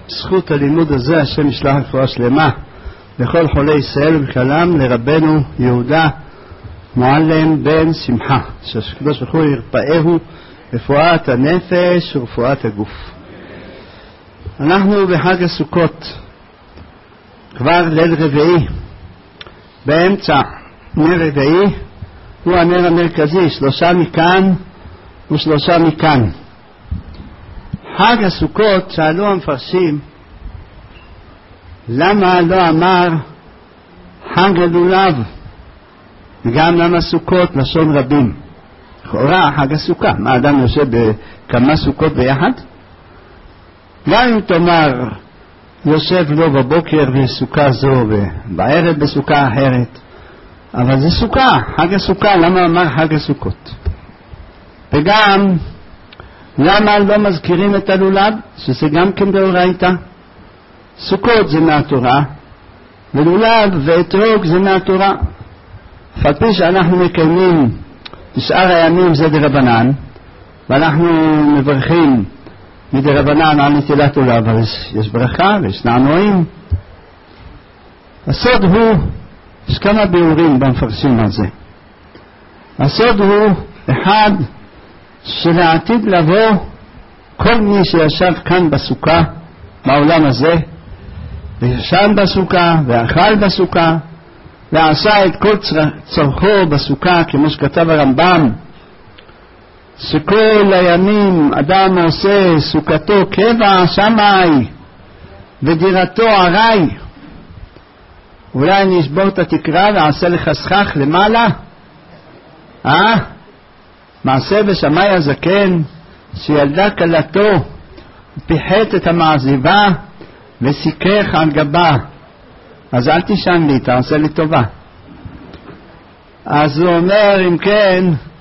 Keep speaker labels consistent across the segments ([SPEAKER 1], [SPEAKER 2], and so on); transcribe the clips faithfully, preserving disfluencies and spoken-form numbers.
[SPEAKER 1] בזכות הלימוד הזה השם ישלח רפואה שלמה לכל חולי ישראל ובכללם לרבנו יהודה מועלם בן שמחה, שהקדוש ברוך הוא ירפאהו רפואת הנפש ורפואת הגוף. אנחנו בחג הסוכות, כבר ליל רביעי, באמצע נר רביעי הוא הנר המרכזי, שלושה מכאן ושלושה מכאן. חג הסוכות, שאלו המפרשים, למה לא אמר חג הלולב, וגם למה סוכות לשון רבים? לכאורה חג הסוכה, מה אדם יושב בכמה סוכות ביחד? גם אם תאמר יושב לו בבוקר בסוכה זו ובערב בסוכה אחרת, אבל זה סוכה, חג הסוכה, למה אמר חג הסוכות? וגם למה לא מזכירים את הלולב, שזה גם כן דאורייתא? סוכות זה מהתורה, ולולב ואתרוג זה מהתורה. אף על פי שאנחנו מקיימים בשאר הימים זה דרבנן, ואנחנו מברכים מדרבנן על נטילת לולב, אבל יש ברכה ויש נענועים. הסוד הוא, יש כמה ביאורים במפרשים על זה. הסוד הוא, אחד, שלעתיד לבוא כל מי שישב כאן בסוכה, בעולם הזה, וישן בסוכה ואכל בסוכה ועשה את כל צורכו בסוכה, כמו שכתב הרמב"ם, שכל הימים אדם עושה סוכתו קבע שמאי ודירתו ערי. אולי אני אשבור את התקרה ועשה לך סכך למעלה. אה? מעשה בשמאי הזקן שילדה כלתו פיחת את המעזיבה וסיכך על גבה, אז אל תשן לי, תעשה לי טובה. אז הוא אומר, אם כן,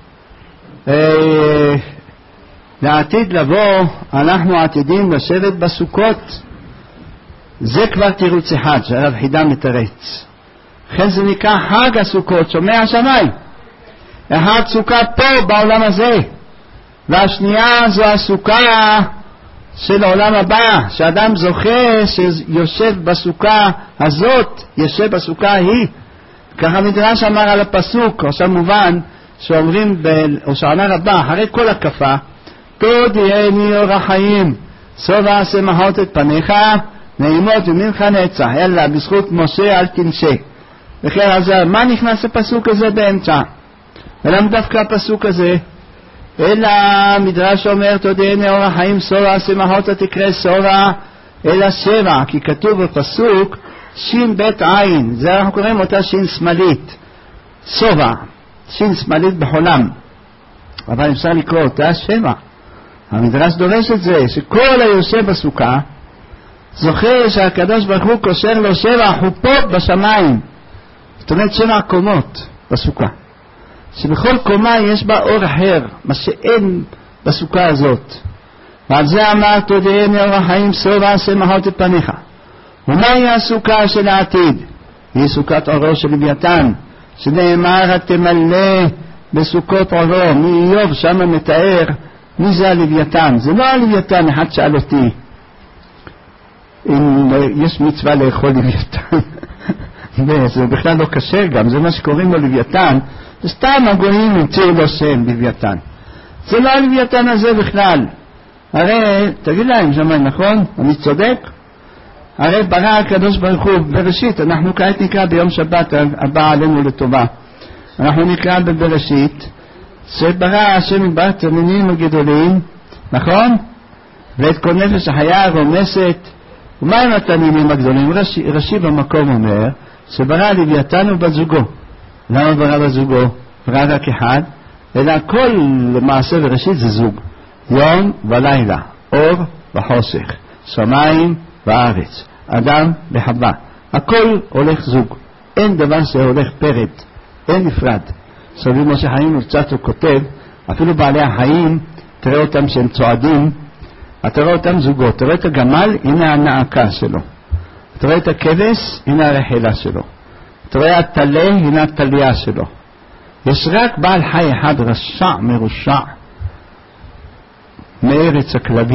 [SPEAKER 1] אה, לעתיד לבוא אנחנו עתידים לשבת בסוכות. זה כבר תירוץ אחד שהרב חידה מתרץ. לכן זה נקרא חג הסוכות, שומע שמאי. אחד סוכה פה בעולם הזה, והשנייה זו הסוכה של העולם הבא, שאדם זוכה שיושב בסוכה הזאת, יושב בסוכה ההיא. ככה מדרש אמר על הפסוק, עכשיו מובן שאומרים בהושענא רבה, אחרי כל הקפה, תודיעני אור החיים, שובע שמחות את פניך, נעימות וממך נצח, אלא בזכות משה אל תנשה. וכן, אז מה נכנס הפסוק הזה באמצע? ולמה דווקא הפסוק הזה? אלא מדרש אומר תודיעני אור החיים שובע שמחות תקרא שובע אלא שבע, כי כתוב בפסוק שין בית עין, זה אנחנו קוראים אותה שין שמאלית, שובע, שין שמאלית בחולם, אבל אפשר לקרוא אותה שבע. המדרש דורש את זה, שכל היושב בסוכה זוכר שהקדוש ברוך הוא קושר לו שבע חופות בשמיים, זאת אומרת שבע קומות בסוכה, שבכל קומה יש בה אור אחר, מה שאין בסוכה הזאת. ועל זה אמר תודיעני אור החיים שובע שמחות את פניך. ומהי הסוכה של העתיד? היא סוכת אורו של לוויתן, שנאמר התמלא בסוכות אורו. מאיוב שם מתאר מי זה הלוויתן. זה לא הלוויתן. אחד שאל אותי אם יש מצווה לאכול לוויתן. זה בכלל לא קשה גם, זה מה שקוראים לו לוויתן, זה סתם הגויים המציאו לו שם לוויתן. זה לא הלוויתן הזה בכלל. הרי תגיד להם שמיים, נכון? אני צודק? הרי ברא הקדוש ברוך הוא בראשית, אנחנו כעת נקרא ביום שבת הבא עלינו לטובה, אנחנו נקרא בבראשית שברא השם יתברך את המינים הגדולים, נכון? ואת כל נפש החיה הרומסת. ומה הם התנינים הגדולים? רש"י, רש"י במקום אומר שברא לוויתן ובת זוגו. למה ברא בת זוגו? ברא רק אחד, אלא כל למעשה בראשית זה זוג, יום ולילה, אור וחושך, שמיים וארץ, אדם וחווה, הכל הולך זוג, אין דבר שהולך פרד, אין נפרד. סביב משה חיים וקצת הוא כותב, אפילו בעלי החיים תראה אותם שהם צועדים, אתה רואה אותם זוגות, תראה את הגמל, הנה הנעקה שלו, תראה את הכבש, הנה הרחלה שלו, תראה את התלה, הנה התליה שלו. יש רק בעל חי אחד רשע מרושע מארץ הכלבים,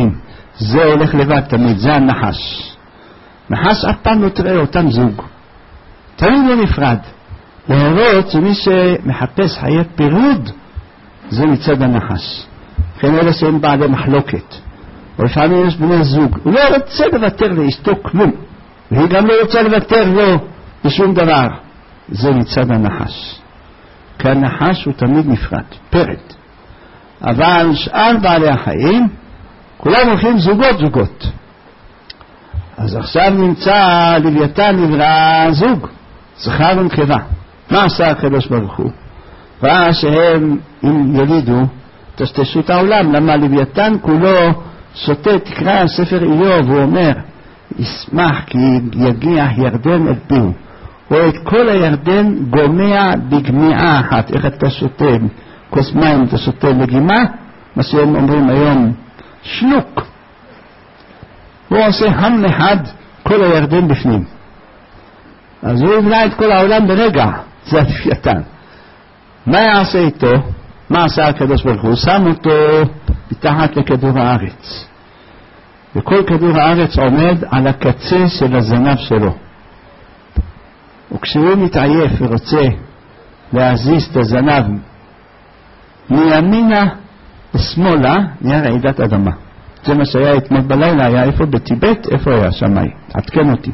[SPEAKER 1] זה הולך לבד תמיד, זה הנחש. נחש אף פעם לא תראה אותם זוג, תמיד לא נפרד. להראות שמי שמחפש חיי פירוד זה מצד הנחש. כן, אלה שהם בעלי מחלוקת, ולפעמים יש בני זוג, הוא לא רוצה לוותר לאשתו כלום, והיא גם לא רוצה לוותר לו בשום דבר, זה מצד הנחש. כי הנחש הוא תמיד נפרד, פרד. אבל שאר בעלי החיים כולם הולכים זוגות זוגות. אז עכשיו נמצא לוויתן נברא זוג, זכר ונקבה. מה עשה הקדוש ברוך הוא? ראה שהם אם ילידו תשתשו את העולם. למה לוויתן כולו שותה? תקרא ספר איוב, הוא אומר ישמח כי יגיע ירדן אל פיהו, או את כל הירדן גומע בגמיעה אחת. איך אתה שותה כוס מים? אתה שותה לגימה, מה שהם אומרים היום שלוק. הוא עושה הם אחד, כל הירדן בפנים. אז הוא יבנה את כל העולם ברגע, זה לוויתן. מה יעשה איתו? מה עשה הקדוש ברוך הוא? שם אותו מתחת לכדור הארץ, וכל כדור הארץ עומד על הקצה של הזנב שלו, וכשהוא מתעייף ורוצה להזיז את הזנב מימינה לשמאלה, נהיה רעידת אדמה. זה מה שהיה אתמול בלילה, היה איפה? בטיבט. איפה היה? שמאי, תעדכן אותי.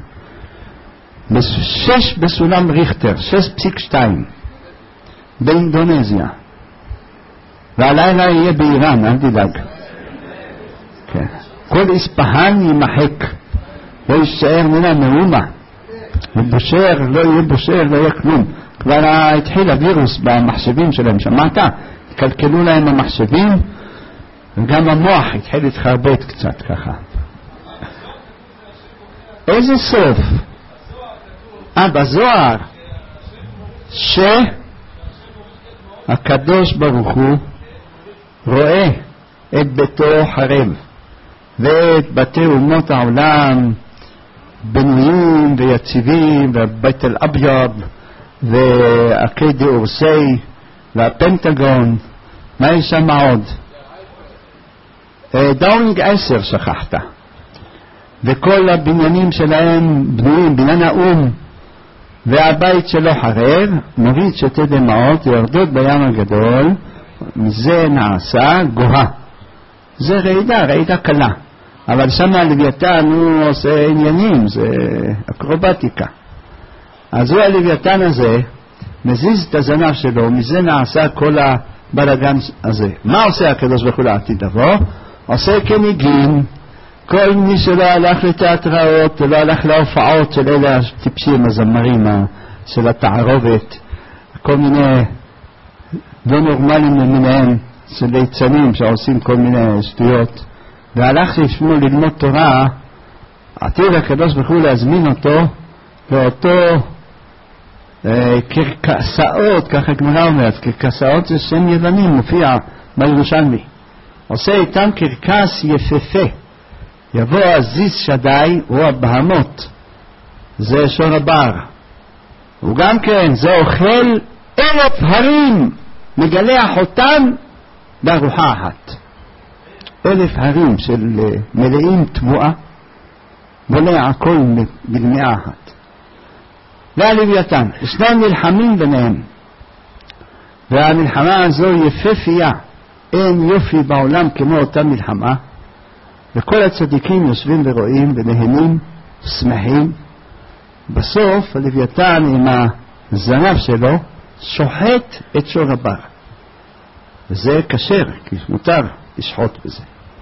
[SPEAKER 1] שש בסולם ריכטר, שש פסיק שתיים באינדונזיה, והלילה יהיה באיראן, אל תדאג. כן. כל איספהן יימחק, לא יישאר מן המאומה, ובושר לא יהיה בושר, לא יהיה כלום. כבר התחיל הווירוס במחשבים שלהם, שמעת? קלקלו להם המחשבים, וגם המוח התחיל להתחרבט קצת ככה. איזה סוף? אה, בזוהר, שהקדוש ברוך הוא רואה את ביתו חרב, ואת בתי אומות העולם בנויים ויציבים, ובית אל אביב והקדי אורסי והפנטגון. מה יש שם עוד? דאונינג עשר שכחת, וכל הבניינים שלהם בנויים, בניין האום והבית שלו חרב, מוריד שתי דמעות יורדות בים הגדול, מזה נעשה גוהה. זה רעידה, רעידה קלה. אבל שם הלוויתן הוא עושה עניינים, זה אקרובטיקה. אז הוא הלוויתן הזה מזיז את הזנב שלו, מזה נעשה כל הבלגן הזה. מה עושה הקדוש ברוך הוא לעתיד לבוא? עושה כניגים. כל מי שלא הלך לתיאטראות ולא הלך להופעות של אלה הטיפשים, הזמרים של התערובת, כל מיני לא נורמלים למיניהם של ליצנים שעושים כל מיני שטויות, והלך לשמו ללמוד תורה, עתיד הקדוש ברוך הוא להזמין אותו לאותו אה, קרקסאות, ככה גמרא אומרת, קרקסאות זה שם יווני, מופיע בירושלמי. עושה איתם קרקס יפהפה. יבוא עזיז שדי, הוא הבהמות, זה שור הבר, הוא גם כן, זה אוכל אלף הרים, מגלח אותם בארוחה אחת. אלף הרים של מלאים תבואה, בולע הכל בגמיעה אחת. והלוויתן, ישנם נלחמים ביניהם, והמלחמה הזו יפהפייה, אין יופי בעולם כמו אותה מלחמה, וכל הצדיקים יושבים ורואים ונהנים שמחים. בסוף הלוויתן עם הזנב שלו שוחט את שור הבר, וזה כשר, כי מותר לשחוט בזה.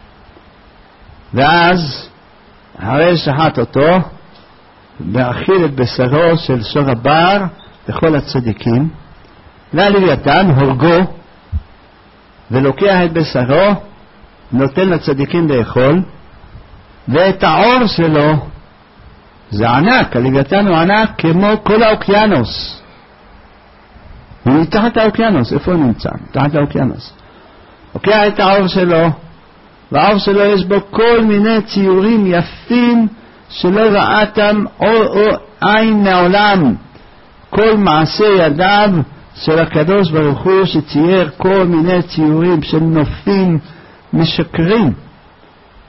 [SPEAKER 1] ואז אחרי שחט אותו, להאכיל את בשרו של שור הבר לכל הצדיקים, והלוויתן הורגו ולוקח את בשרו, נותן לצדיקים לאכול, ואת העור שלו, זה ענק, הלוויתן הוא ענק כמו כל האוקיינוס. הוא מתחת האוקיינוס, איפה הוא נמצא? מתחת האוקיינוס. לוקח את העור שלו, והעור שלו יש בו כל מיני ציורים יפים שלא ראתם או, או עין מעולם. כל מעשה ידיו של הקדוש ברוך הוא שצייר כל מיני ציורים של נופים משקרים.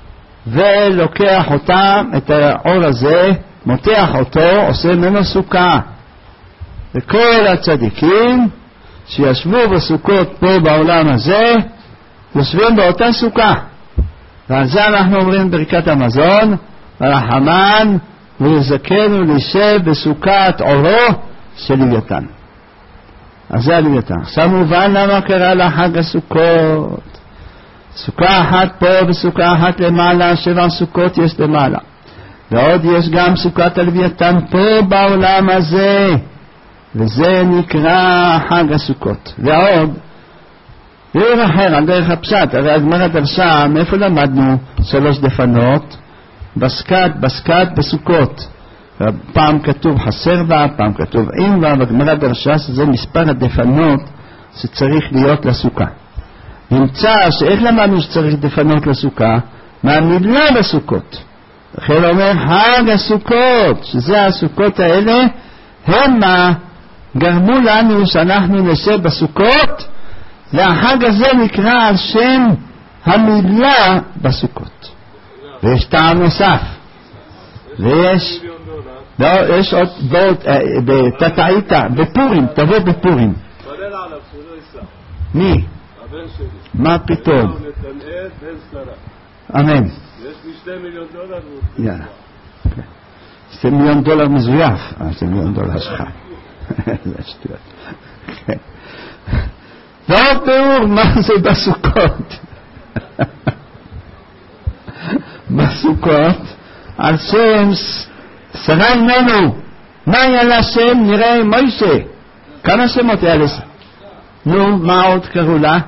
[SPEAKER 1] ולוקח אותם, את האור הזה, מותח אותו, עושה ממנו סוכה. וכל הצדיקים שישבו בסוכות פה בעולם הזה, יושבים באותה סוכה. ועל זה אנחנו אומרים ברכת המזון, הרחמן ויזכנו להישב בסוכת אורו של לוויתן. אז זה הלוויתן. עכשיו מובן למה קרא לחג הסוכות. סוכה אחת פה וסוכה אחת למעלה, שבע סוכות יש למעלה. ועוד יש גם סוכת הלוויתן פה בעולם הזה, וזה נקרא חג הסוכות. ועוד, ביאור אחר על דרך הפשט, הרי הגמרא דרשה, מאיפה למדנו שלוש דפנות? בסקת, בסקת, בסוכות. פעם כתוב חסר בה, פעם כתוב עם בה, והגמרא דרשה שזה מספר הדפנות שצריך להיות לסוכה. נמצא שאיך למדנו שצריך דפנות לסוכה? מהמילה בסוכות. לכן אומר חג הסוכות, שזה הסוכות האלה, הם מה גרמו לנו שאנחנו נשב בסוכות, והחג הזה נקרא על שם המילה בסוכות. ויש טעם נוסף, ויש לא, יש עוד באות, בתתאית, בפורים, תבוא בפורים. מי? מה פתאום? אמן. יש לי שתי מיליון דולר. יאללה. שתי מיליון דולר מזויף. אה, שתי מיליון דולר שלך. זה שטויות. ועוד ביאור, מה זה בסוכות? בסוכות, על שם שרה ממנו, מה היה לה שם? נראה מוישה. כמה שמות היה לזה? נו, מה עוד קראו לה?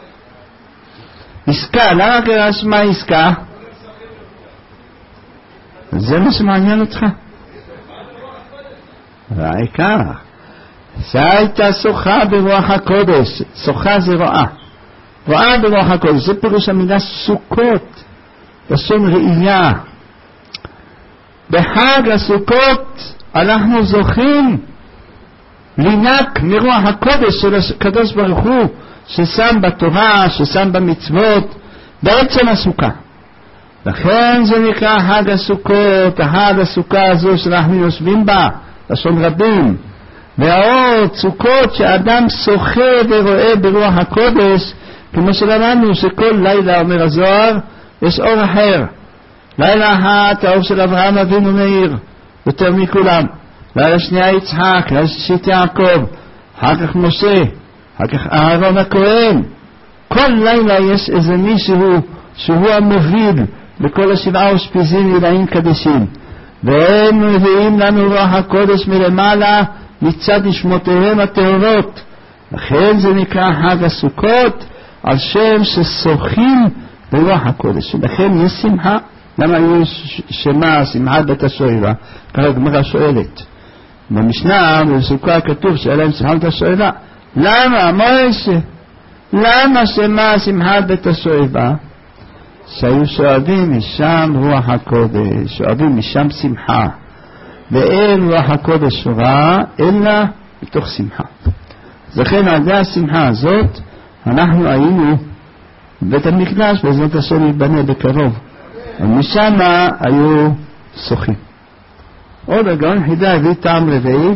[SPEAKER 1] עסקה, למה קרא שמה עסקה? זה מה שמעניין אותך? העיקר, שהייתה שוחה ברוח הקודש. שוחה זה רואה. רואה ברוח הקודש, זה פירוש המילה סוכות, לשון ראייה. בחג הסוכות אנחנו זוכים לינק מרוח הקודש של הקדוש ברוך הוא, ששם בתורה, ששם במצוות, בעצם הסוכה. לכן זה נקרא חג הסוכות, החג הסוכה הזו שאנחנו יושבים בה, לשון רבים. והאור סוכות שאדם שוחה ורואה ברוח הקודש, כמו שלמדנו שכל לילה, אומר הזוהר, יש אור אחר. לילה אחת האור של אברהם אבינו מאיר יותר מכולם, לילה שנייה יצחק, לילה שלישית יעקב, אחר כך משה, אחר כך אהרון הכהן. כל לילה יש איזה מישהו שהוא המוביל בכל השבעה אושפיזין ילאים קדשים, והם מביאים לנו רוח הקודש מלמעלה מצד נשמותיהם הטהורות. לכן זה נקרא חג הסוכות, על שם ששוחים ברוח הקודש. לכן יש שמחה. למה יש שמה שמחת בית השואלה? ככה הגמרא שואלת במשנה, בסוכה כתוב שהיה להם שמחת השואלה. למה? מוישה, למה שמה שמחת בית השואלה? שהיו שואבים משם רוח הקודש, שואבים משם שמחה, ואין רוח הקודש רע אלא מתוך שמחה. לכן על ידי השמחה הזאת אנחנו היינו בית המקדש, בעזרת השם ייבנה בקרוב, ומשם היו שוחים. עוד הגאון חידה הביא טעם רביעי,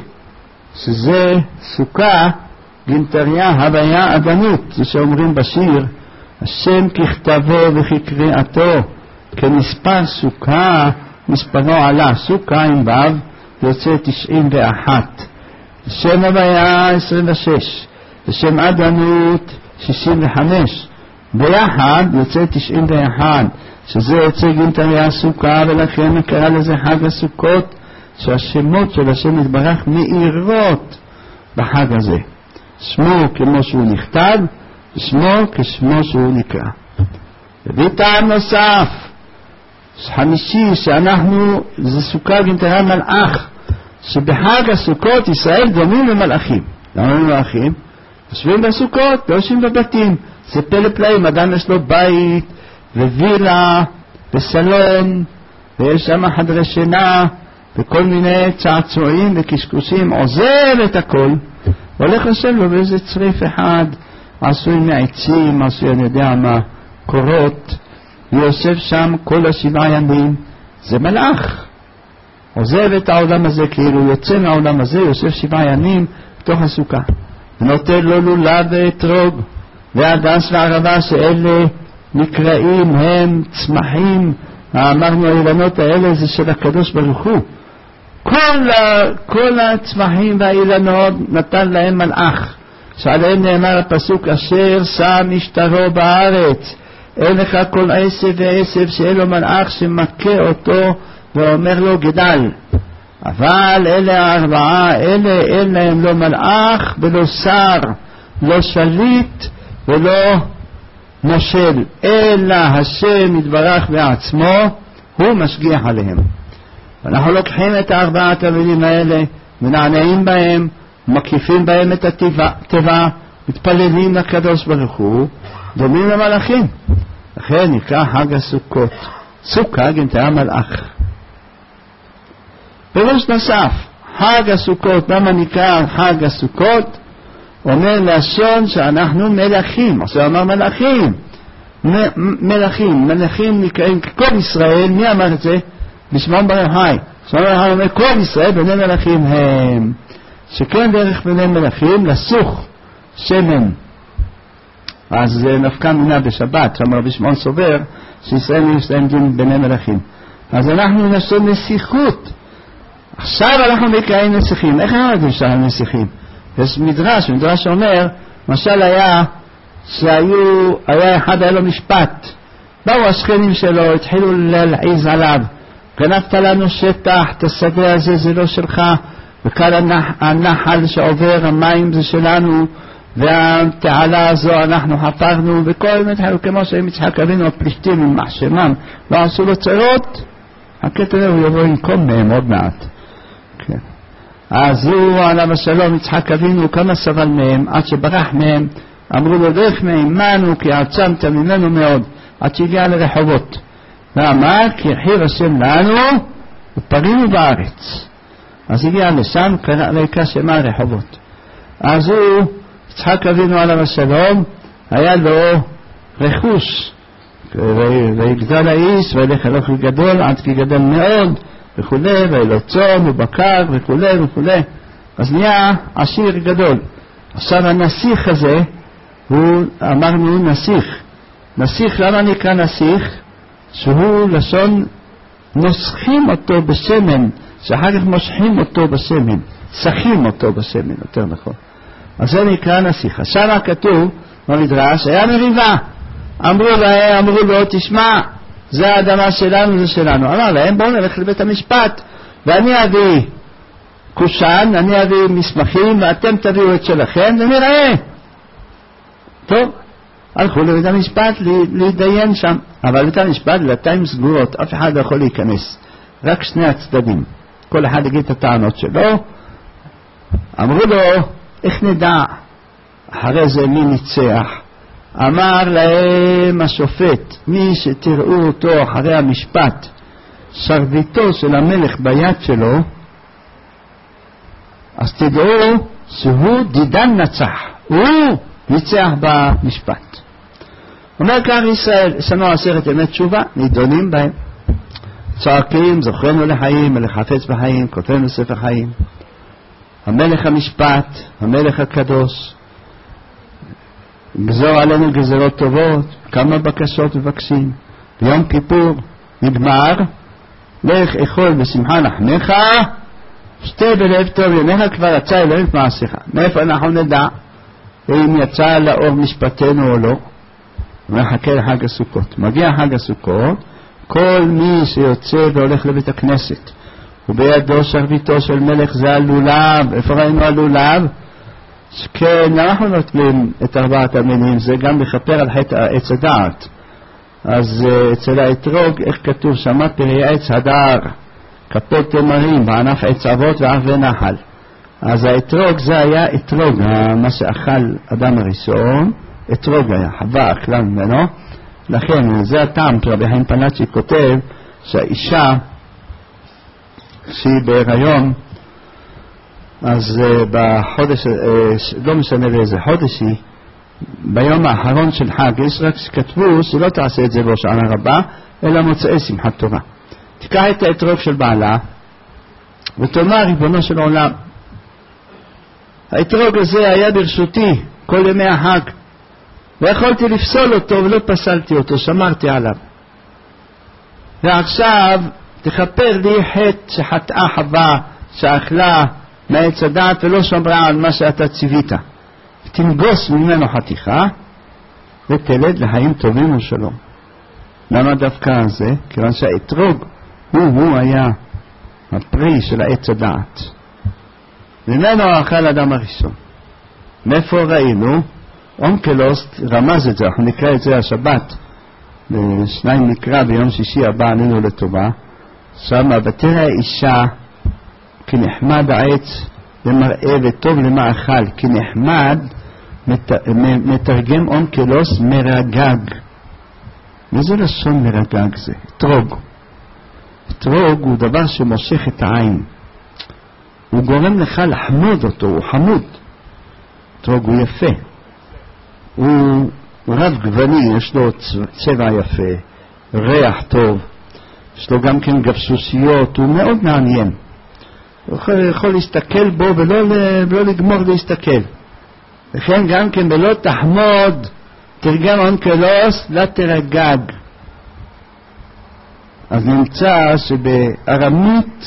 [SPEAKER 1] שזה סוכה גינתריה הוויה אדנות. זה שאומרים בשיר, השם ככתבו וכקריאתו, כמספר סוכה מספרו עלה. סוכה עם וו יוצא תשעים ואחת, שם הוויה עשרים ושש, ושם אדנות שישים וחמש, ביחד יוצא תשעים ואחת, שזה יוצא גינתריה סוכה. ולכן נקרא לזה חג הסוכות, שהשמות של השם יתברך מאירות בחג הזה. שמו כמו שהוא נכתב, שמו כשמו שהוא נקרא. וטעם נוסף חמישי, שאנחנו, זה סוכה גינתריה מלאך, שבחג הסוכות ישראל דומים למלאכים. למה הם מלאכים? יושבים בסוכות, לא יושבים בבתים. זה פלא פלאים, אדם יש לו בית ווילה וסלון, ויש שם חדרי שינה וכל מיני צעצועים וקשקושים, עוזב את הכל, הולך לשם לו באיזה צריף אחד, עשוי מעצים, עשוי אני יודע מה, קורות, ויושב שם כל השבעה ימים. זה מלאך. עוזב את העולם הזה, כאילו יוצא מהעולם הזה, יושב שבעה ימים בתוך הסוכה. ונותן לו לולב ואתרוג, והדס והערבה, שאלה נקראים הם צמחים. אמרנו האילנות האלה זה של הקדוש ברוך הוא. כל, כל הצמחים והאילנות נתן להם מלאך, שעליהם נאמר הפסוק אשר שם משטרו בארץ. אין לך כל עשב ועשב שאין לו מלאך שמכה אותו ואומר לו גדל. אבל אלה הארבעה, אלה אין להם לא מלאך ולא שר, לא שליט ולא מושל, אלא השם יתברך בעצמו, הוא משגיח עליהם. אנחנו לוקחים את הארבעת המילים האלה, מנענעים בהם, מקיפים בהם את הטבע, מתפללים לקדוש ברוך הוא, דומים למלאכים. לכן נקרא חג הסוכות. סוכה גנטה מלאך. פירוש נוסף, חג הסוכות, למה נקרא חג הסוכות? אומר לשון שאנחנו מלאכים. עכשיו אמר מלאכים. מ- מלאכים, מלאכים נקראים כל ישראל. מי אמר את זה? בשמעון בר יוחאי. שמעון בר יוחאי אומר כל ישראל בני מלאכים הם. שכן דרך בני מלאכים לסוך שמן. אז נפקא מינה בשבת, שאמר רבי שמעון סובר שישראל יש להם דין בני מלאכים. אז אנחנו נשון נסיכות. עכשיו אנחנו נקראים נסיכים. איך אנחנו נשארים נסיכים? יש מדרש, מדרש אומר, משל היה שהיו, היה אחד היה לו משפט, באו השכנים שלו, התחילו להלעיז עליו, גנבת לנו שטח, את השדה הזה זה לא שלך, וכאן הנח, הנחל שעובר, המים זה שלנו, והתעלה הזו אנחנו חפרנו, וכל מיני התחילו כמו שהם יצחק אבינו הפלישתים עם מחשמם, לא עשו לו צרות, הקטע הוא יבוא לנקום מהם עוד מעט. כן. אז הוא עליו השלום יצחק אבינו כמה סבל מהם עד שברח מהם, אמרו לו דרך מעמנו כי עצמת ממנו מאוד, עד שהגיע לרחובות, ואמר כי יחיר השם לנו ופרינו בארץ. אז הגיע לשם, ריקה שמה רחובות. אז הוא יצחק אבינו עליו השלום היה לו רכוש, ויגדל האיש וילך הלוך גדול עד כי גדל מאוד וכולי, והיה לו צום ובקר וכולי וכולי, אז נהיה עשיר גדול. עכשיו הנסיך הזה, הוא אמרנו נסיך. נסיך, למה נקרא נסיך? שהוא לשון נוסחים אותו בשמן, שאחר כך מושכים אותו בשמן, שחים אותו בשמן, יותר נכון. אז זה נקרא נסיך. עכשיו כתוב במדרש, היה מריבה. אמרו לו, אמרו לו, תשמע, זה האדמה שלנו, זה שלנו. אמר להם, בואו נלך לבית המשפט, ואני אביא קושן, אני אביא מסמכים, ואתם תביאו את שלכם, ונראה. טוב, הלכו לבית המשפט להידיין שם, אבל בית המשפת דלתיים סגורות, אף אחד לא יכול להיכנס, רק שני הצדדים, כל אחד יגיד את הטענות שלו. אמרו לו, איך נדע אחרי זה מי ניצח? אמר להם השופט, מי שתראו אותו אחרי המשפט, שרביטו של המלך ביד שלו, אז תדעו שהוא דידן נצח, הוא ניצח במשפט. אומר כך ישראל, יש לנו עשרת ימי תשובה, נידונים בהם, צועקים, זוכרנו לחיים, מלך חפץ בחיים, כותבנו ספר חיים, המלך המשפט, המלך הקדוש, גזור עלינו גזרות טובות, כמה בקשות מבקשים, ביום כיפור נגמר, לך אכול בשמחה לחמך, שתה בלב טוב ימיך, כבר יצא אלוהים מעשיך. מאיפה אנחנו נדע אם יצא לאור משפטנו או לא? נחכה לחג הסוכות. מגיע חג הסוכות, כל מי שיוצא והולך לבית הכנסת ובידו שרביטו של מלך זה הלולב. איפה ראינו הלולב? כן, אנחנו נוטלים את ארבעת המינים, זה גם לכפר על חטא עץ הדעת. אז uh, אצל האתרוג, איך כתוב? שמעת פרי עץ הדר, כפות תמרים, בענף עץ אבות וערבי נחל. אז האתרוג זה היה אתרוג, מה שאכל אדם הראשון, אתרוג היה, חווה אכלה ממנו. לכן זה הטעם, רבי חיים פלאצ'י כותב שהאישה שהיא בהיריון, אז uh, בחודש, uh, לא משנה באיזה חודש היא, ביום האחרון של חג, יש רק שכתבו שלא תעשה את זה בהושענא רבה, אלא מוצאי שמחת תורה. תיקח את האתרוג של בעלה, ותאמר, ריבונו של עולם, האתרוג הזה היה ברשותי כל ימי החג, ויכולתי לפסול אותו ולא פסלתי אותו, שמרתי עליו. ועכשיו תכפר לי חטא שחטאה חווה, שאכלה מעץ הדעת ולא שמרה על מה שאתה ציווית. תנגוס ממנו חתיכה ותלד לחיים טובים ושלום. למה דווקא זה? כיוון שהאתרוג הוא הוא היה הפרי של העץ הדעת. ממנו אכל אדם הראשון. מאיפה ראינו? אונקלוס רמז את זה, אנחנו נקרא את זה השבת, שניים נקרא ביום שישי הבא עלינו לטובה. שם ותראה אישה כי נחמד העץ למראה וטוב למאכל, כי נחמד מתרגם אונקלוס מרגג. איזה לשון מרגג זה? אתרוג. אתרוג הוא דבר שמושך את העין, הוא גורם לך לחמוד אותו, הוא חמוד. אתרוג הוא יפה, הוא רב גווני, יש לו צבע יפה, ריח טוב, יש לו גם כן גבסוסיות, הוא מאוד מעניין, הוא יכול, יכול להסתכל בו ולא, ולא לגמור להסתכל. לכן גם כן בלא תחמוד תרגם אונקלוס לתרגג. אז נמצא שבארמית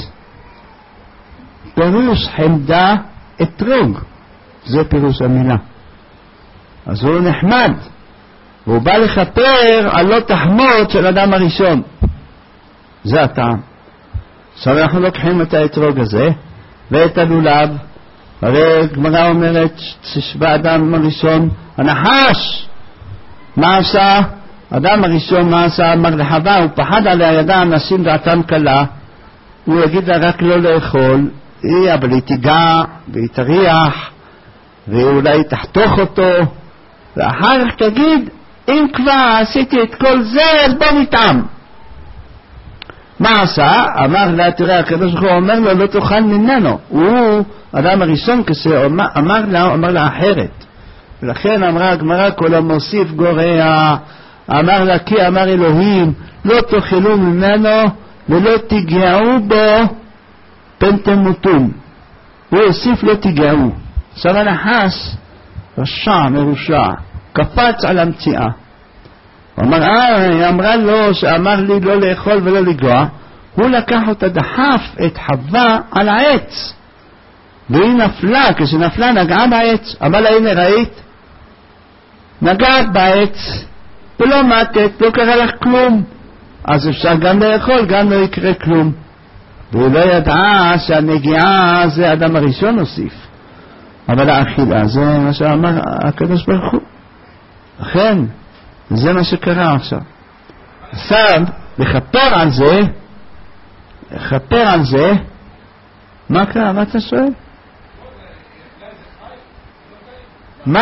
[SPEAKER 1] פירוש חמדה אתרוג, זה פירוש המילה. אז הוא נחמד, והוא בא לכפר על לא תחמוד של אדם הראשון. זה הטעם. עכשיו אנחנו לוקחים את האתרוג הזה ואת הלולב, הרי גמרא אומרת שבאדם הראשון הנחש, מה עשה? אדם הראשון מה עשה? אמר לחווה, הוא פחד עליה, ידע אנשים דעתם קלה, הוא יגיד לה רק לא לאכול, היא, אבל היא תיגע והיא תריח ואולי תחתוך אותו, ואחר כך תגיד, אם כבר עשיתי את כל זה אז בוא מטעם. מה עשה? אמר לה, תראה, הקדוש ברוך הוא אומר לו, לא תאכל ממנו. הוא אדם הראשון כשאמר לה, אמר לה אחרת, ולכן אמרה הגמרא, כל המוסיף גורע. אמר לה, כי אמר אלוהים, לא תאכלו ממנו ולא תיגעו בו פן תמותון. הוא הוסיף לא תיגעו. עכשיו הנחש רשע, מרושע, קפץ על המציאה. הוא אמר, אה, היא אמרה לו שאמר לי לא לאכול ולא לגוע. הוא לקח אותה, דחף את חווה על העץ, והיא נפלה. כשנפלה נגעה בעץ. אמר לה, הנה ראית, נגעת בעץ ולא מתת, לא קרה לך כלום, אז אפשר גם לאכול, גם לא יקרה כלום. והוא לא ידעה שהנגיעה זה אדם הראשון הוסיף, אבל האכילה זה מה שאמר הקדוש ברוך הוא. לכן זה מה שקרה עכשיו. עכשיו לכפר על זה, לכפר על זה, מה קרה? מה אתה שואל? מה?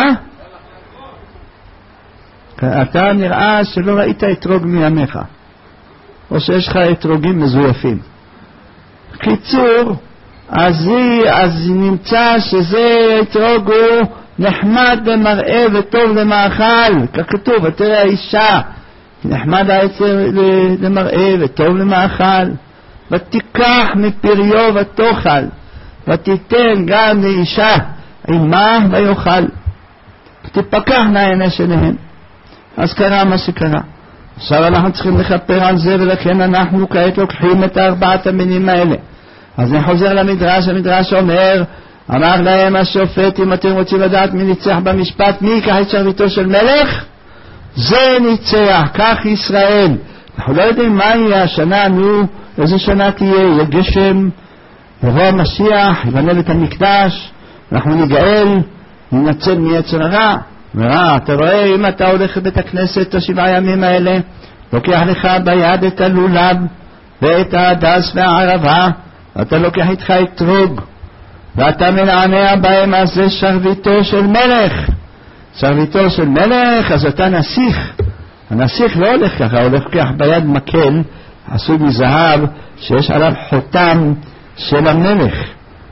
[SPEAKER 1] אתה נראה שלא ראית אתרוג מימיך, או שיש לך אתרוגים מזויפים. קיצור, אז, אז נמצא שזה אתרוג הוא נחמד למראה וטוב למאכל, ככתוב, ותראה האישה נחמד העץ למראה וטוב למאכל, ותיקח מפריו ותאכל, ותיתן גם לאישה עמה ויאכל, ותפקחנה עיני שניהם. אז קרה מה שקרה. עכשיו אנחנו צריכים לכפר על זה, ולכן אנחנו כעת לוקחים את ארבעת המינים האלה. אז אני חוזר למדרש. המדרש אומר, אמר להם השופט, אם אתם רוצים לדעת מי ניצח במשפט, מי ייקח את שרביטו של מלך? זה ניצח, כך ישראל. אנחנו לא יודעים מה יהיה השנה, נו, איזה שנה תהיה, יהיה גשם, יבוא המשיח, יבנה בית המקדש, אנחנו ניגאל, ננצל מיצר הרע. וראה, אתה רואה, אם אתה הולך לבית הכנסת השבעה ימים האלה, לוקח לך ביד את הלולב ואת ההדס והערבה, ואתה לוקח איתך אתרוג, ואתה מנענע בהם, אז זה שרביטו של מלך. שרביטו של מלך, אז אתה נסיך. הנסיך לא הולך ככה, הולך ככה ביד מקל, עשוי מזהב, שיש עליו חותם של המלך.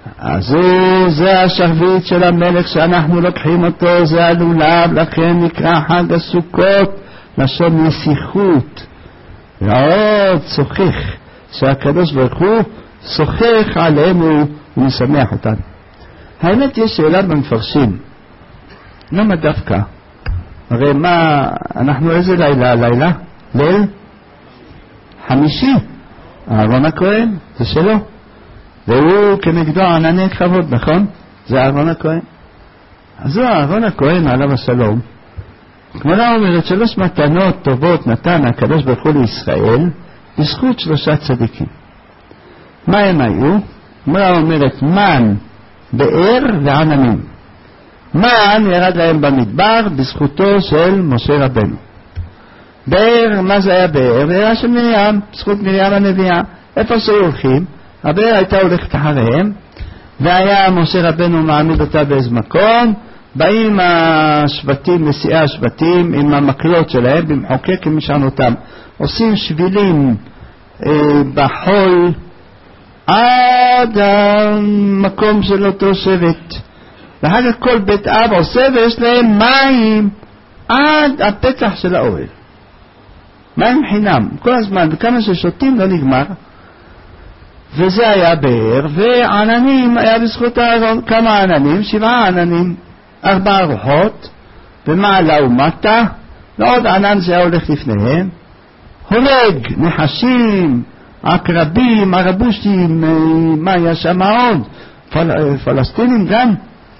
[SPEAKER 1] אז הוא, זה השרביט של המלך שאנחנו לוקחים אותו, זה הלולב, לכן נקרא חג הסוכות, לשון נסיכות, מאוד שוחך, שהקדוש ברוך הוא שוחך עלינו ומשמח אותנו. האמת יש שאלה במפרשים, למה דווקא? הרי מה, אנחנו איזה לילה? לילה? ליל? חמישי. אהרון הכהן, זה שלו. והוא כנגדו ענני כבוד, נכון? זה אהרון הכהן. אז הוא אהרון הכהן עליו השלום. גמרא אומרת שלוש מתנות טובות נתן הקדוש ברוך הוא לישראל בזכות שלושה צדיקים. מה הם היו? גמרא אומרת מן, באר ועננים. מן ירד להם במדבר בזכותו של משה רבנו. באר, מה זה היה באר? באר של מרים, בזכות מרים הנביאה. איפה שהיו הולכים? הבאר הייתה הולכת אחריהם, והיה משה רבנו מעמיד אותה באיזה מקום, באים השבטים, נשיאי השבטים, עם המקלות שלהם, במחוקק עם משענותם, עושים שבילים אה, בחול, עד המקום של אותו שבט. ואחר כך כל בית אב עושה ויש להם מים עד הפתח של האוהל. מים חינם, כל הזמן, וכמה ששותים לא נגמר. וזה היה באר, ועננים היה בזכות הארון. כמה עננים? שבעה עננים, ארבע רוחות, ומעלה ומטה, ועוד ענן שהיה הולך לפניהם, הורג, נחשים, עקרבים, ערבושים, מה היה שם עוד? פל, פלסטינים גם,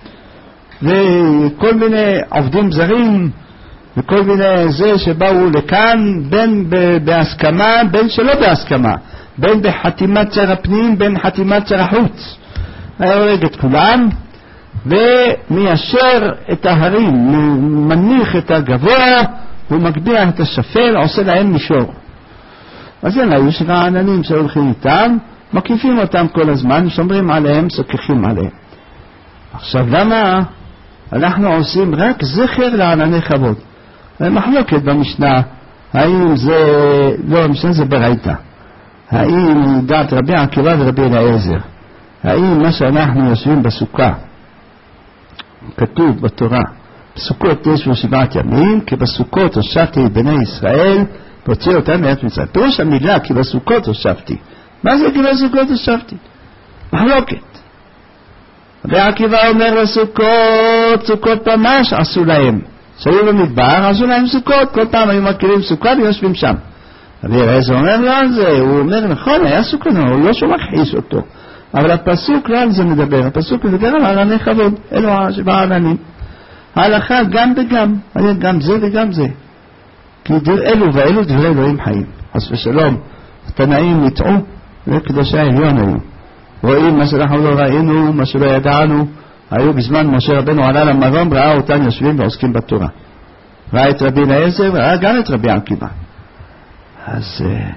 [SPEAKER 1] וכל מיני עובדים זרים, וכל מיני זה שבאו לכאן, בין בהסכמה, בין שלא בהסכמה, בין בחתימת שר הפנים, בין חתימת שר החוץ. היה הורג את כולם, ומיישר את ההרים, מניח את הגבוה, ומגביה את השפל, עושה להם מישור. אז אין היו שבעה עננים שהולכים איתם, מקיפים אותם כל הזמן, שומרים עליהם, סוככים עליהם. עכשיו למה אנחנו עושים רק זכר לענני כבוד? מחלוקת במשנה, האם זה, לא, המשנה זה ברייתא, האם דעת רבי עקיבא ורבי אליעזר, האם מה שאנחנו יושבים בסוכה, כתוב בתורה, בסוכות ישבו שבעת ימים, כי בסוכות הושבתי בני ישראל, והוציא אותם מארץ מצרים. פירוש המילה כי בסוכות הושבתי. מה זה כי בסוכות הושבתי? מחלוקת. רבי עקיבא אומר בסוכות, סוכות ממש עשו להם. שהיו במדבר, עשו להם סוכות, כל פעם היו מכירים סוכה ויושבים שם. רבי אליעזר אומר לא על זה, הוא אומר נכון, היה סוכה, הוא לא שהוא מכחיש אותו. אבל הפסוק לא על זה מדבר, הפסוק מדבר על ענני כבוד, אלו שבעה עננים. ההלכה גם וגם, גם זה וגם זה. כי אלו ואלו דברי אלוהים חיים. חס ושלום, התנאים יטעו, וקדושי העליון היו. רואים מה שאנחנו לא ראינו, מה שלא ידענו, היו בזמן משה רבנו עלה למרום, ראה אותם יושבים ועוסקים בתורה. ראה את רבי אליעזר, ראה גם את רבי עקיבא. אז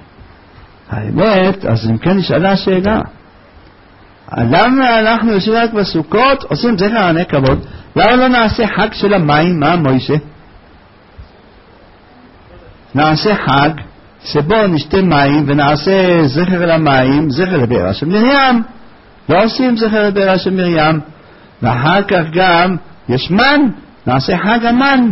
[SPEAKER 1] האמת, אז אם כן נשאלה השאלה, למה אנחנו יושבים רק בסוכות, עושים זכר ענני כבוד, למה לא נעשה חג של המים? מה מוישה? נעשה חג שבו נשתה מים ונעשה זכר למים, זכר לבארה של מרים. לא עושים זכר לבארה של מרים. ואחר כך גם יש מן, נעשה חג המן.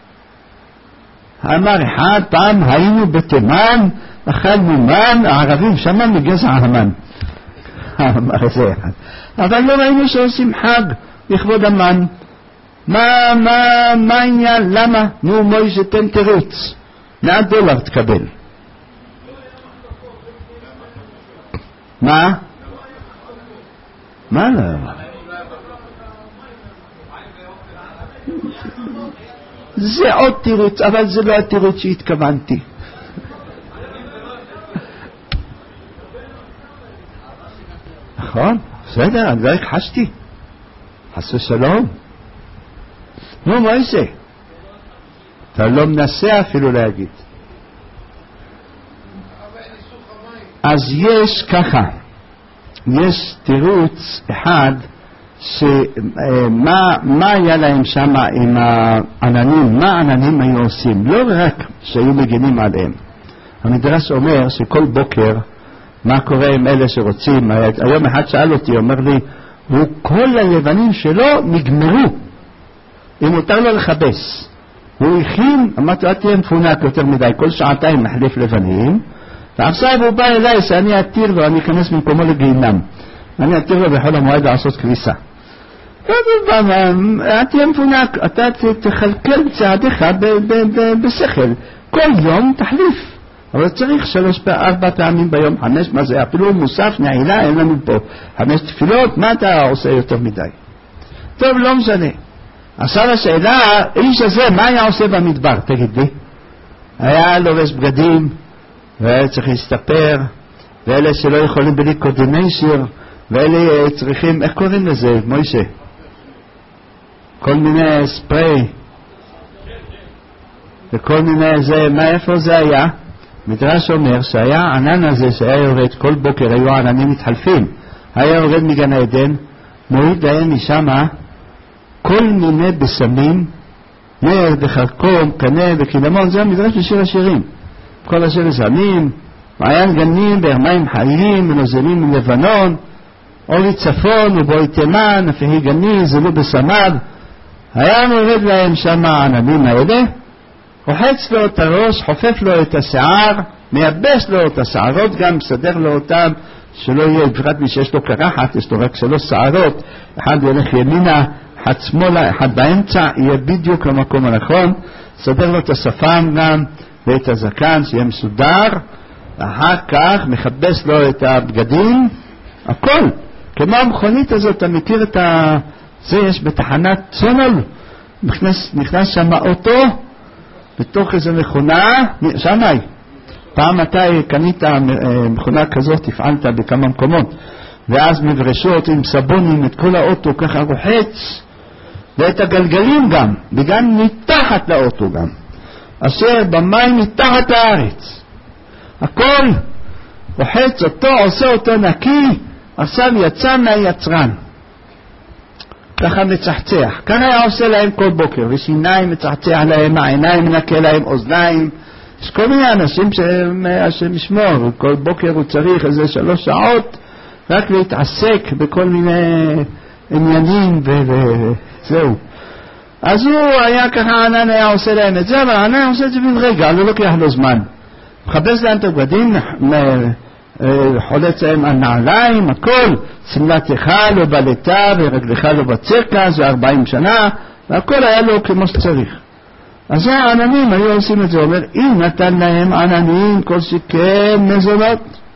[SPEAKER 1] אמר אחד, פעם היינו בתימן, אכלנו מן, הערבים שמה מגזע המן. אמר זה אחד. אבל לא ראינו שעושים חג לכבוד המן. מה, מה, מה העניין? למה? נו מוישה תן תירוץ. מאה דולר תקבל. מה? מה לא? זה עוד תירוץ, אבל זה לא התירוץ שהתכוונתי. נכון? בסדר, אני לא הכחשתי. חס ושלום. נו, מה זה? אתה לא מנסה אפילו להגיד. אז יש ככה, יש תירוץ אחד שמה מה היה להם שם עם העננים, מה העננים היו עושים, לא רק שהיו מגינים עליהם. המדרש אומר שכל בוקר מה קורה עם אלה שרוצים, היום אחד שאל אותי, אומר לי, וכל הלבנים שלו נגמרו, אם מותר לו לחבס. הוא הכין, אמרתי, אל תהיה מפונק יותר מדי, כל שעתיים מחליף לבנים, ועכשיו הוא בא אליי שאני אתיר לו, אני אכנס ממקומו לגיהינם, אני אתיר לו בחול המועד לעשות כביסה. אל תהיה מפונק, אתה תחלקל צעדיך בשכל, כל יום תחליף, אבל צריך שלוש ארבע פעמים ביום, חמש, מה זה, אפילו מוסף נעילה, אין לנו פה חמש תפילות, מה אתה עושה יותר מדי? טוב, לא משנה. עכשיו השאלה, האיש הזה, מה היה עושה במדבר? תגיד לי. היה לובש בגדים, והיה צריך להסתפר, ואלה שלא יכולים בלי קורדיניישן, ואלה צריכים, איך קוראים לזה, מוישה? כל מיני ספרי, וכל מיני זה, מה, איפה זה היה? מדרש אומר שהיה ענן הזה שהיה יורד, כל בוקר היו עננים מתחלפים, היה יורד מגן העדן, מוריד להם משם כל מיני בשמים, נר וחרקום, קנה וקינמון, זה המדרש בשיר השירים. כל אשר בשמים, מעיין גנים, בהרמיים חיים, ונוזלים מלבנון, אורי צפון ובואי תימן, הפהי גני, זלו בשמיו, היה מוריד להם שם העננים האלה, רוחץ לו את הראש, חופף לו את השיער, מייבש לו את השערות, גם מסדר לו אותם, שלא יהיה, בפרט מי שיש לו קרחת, יש לו רק שלוש שערות, אחד ילך ימינה, אחד שמאלה, אחד באמצע, יהיה בדיוק למקום הנכון, סדר לו את השפם גם, ואת הזקן, שיהיה מסודר, ואחר כך מכבס לו את הבגדים, הכל. כמו המכונית הזאת, אתה מכיר את ה... זה יש בתחנת צונול, נכנס, נכנס שם אוטו, בתוך איזו מכונה, שמי, פעם אתה קנית מכונה כזאת, הפעלת בכמה מקומות, ואז מברשות עם סבונים את כל האוטו ככה רוחץ, ואת הגלגלים גם, וגם מתחת לאוטו גם, אשר במים מתחת לארץ, הכל רוחץ אותו, עושה אותו נקי, עכשיו יצא מהיצרן, ככה מצחצח, ככה היה עושה להם כל בוקר, ושיניים מצחצח להם, העיניים מנקה להם, אוזניים, יש כל מיני אנשים שמשמור, כל בוקר הוא צריך איזה שלוש שעות, רק להתעסק בכל מיני עניינים וזהו. אז הוא היה ככה, ענן היה עושה להם את זה, אבל ענן היה עושה את זה בן רגע, לא לוקח לו זמן. מחפש להם את הבגדים, חולץ להם הנעליים, הכל, שמלתך לא בלטה ורגלך לא בצרקה, זה ארבעים שנה, והכל היה לו כמו שצריך. אז העננים היו עושים את זה, אומר, אם נתן להם עננים כל שכן מזונות,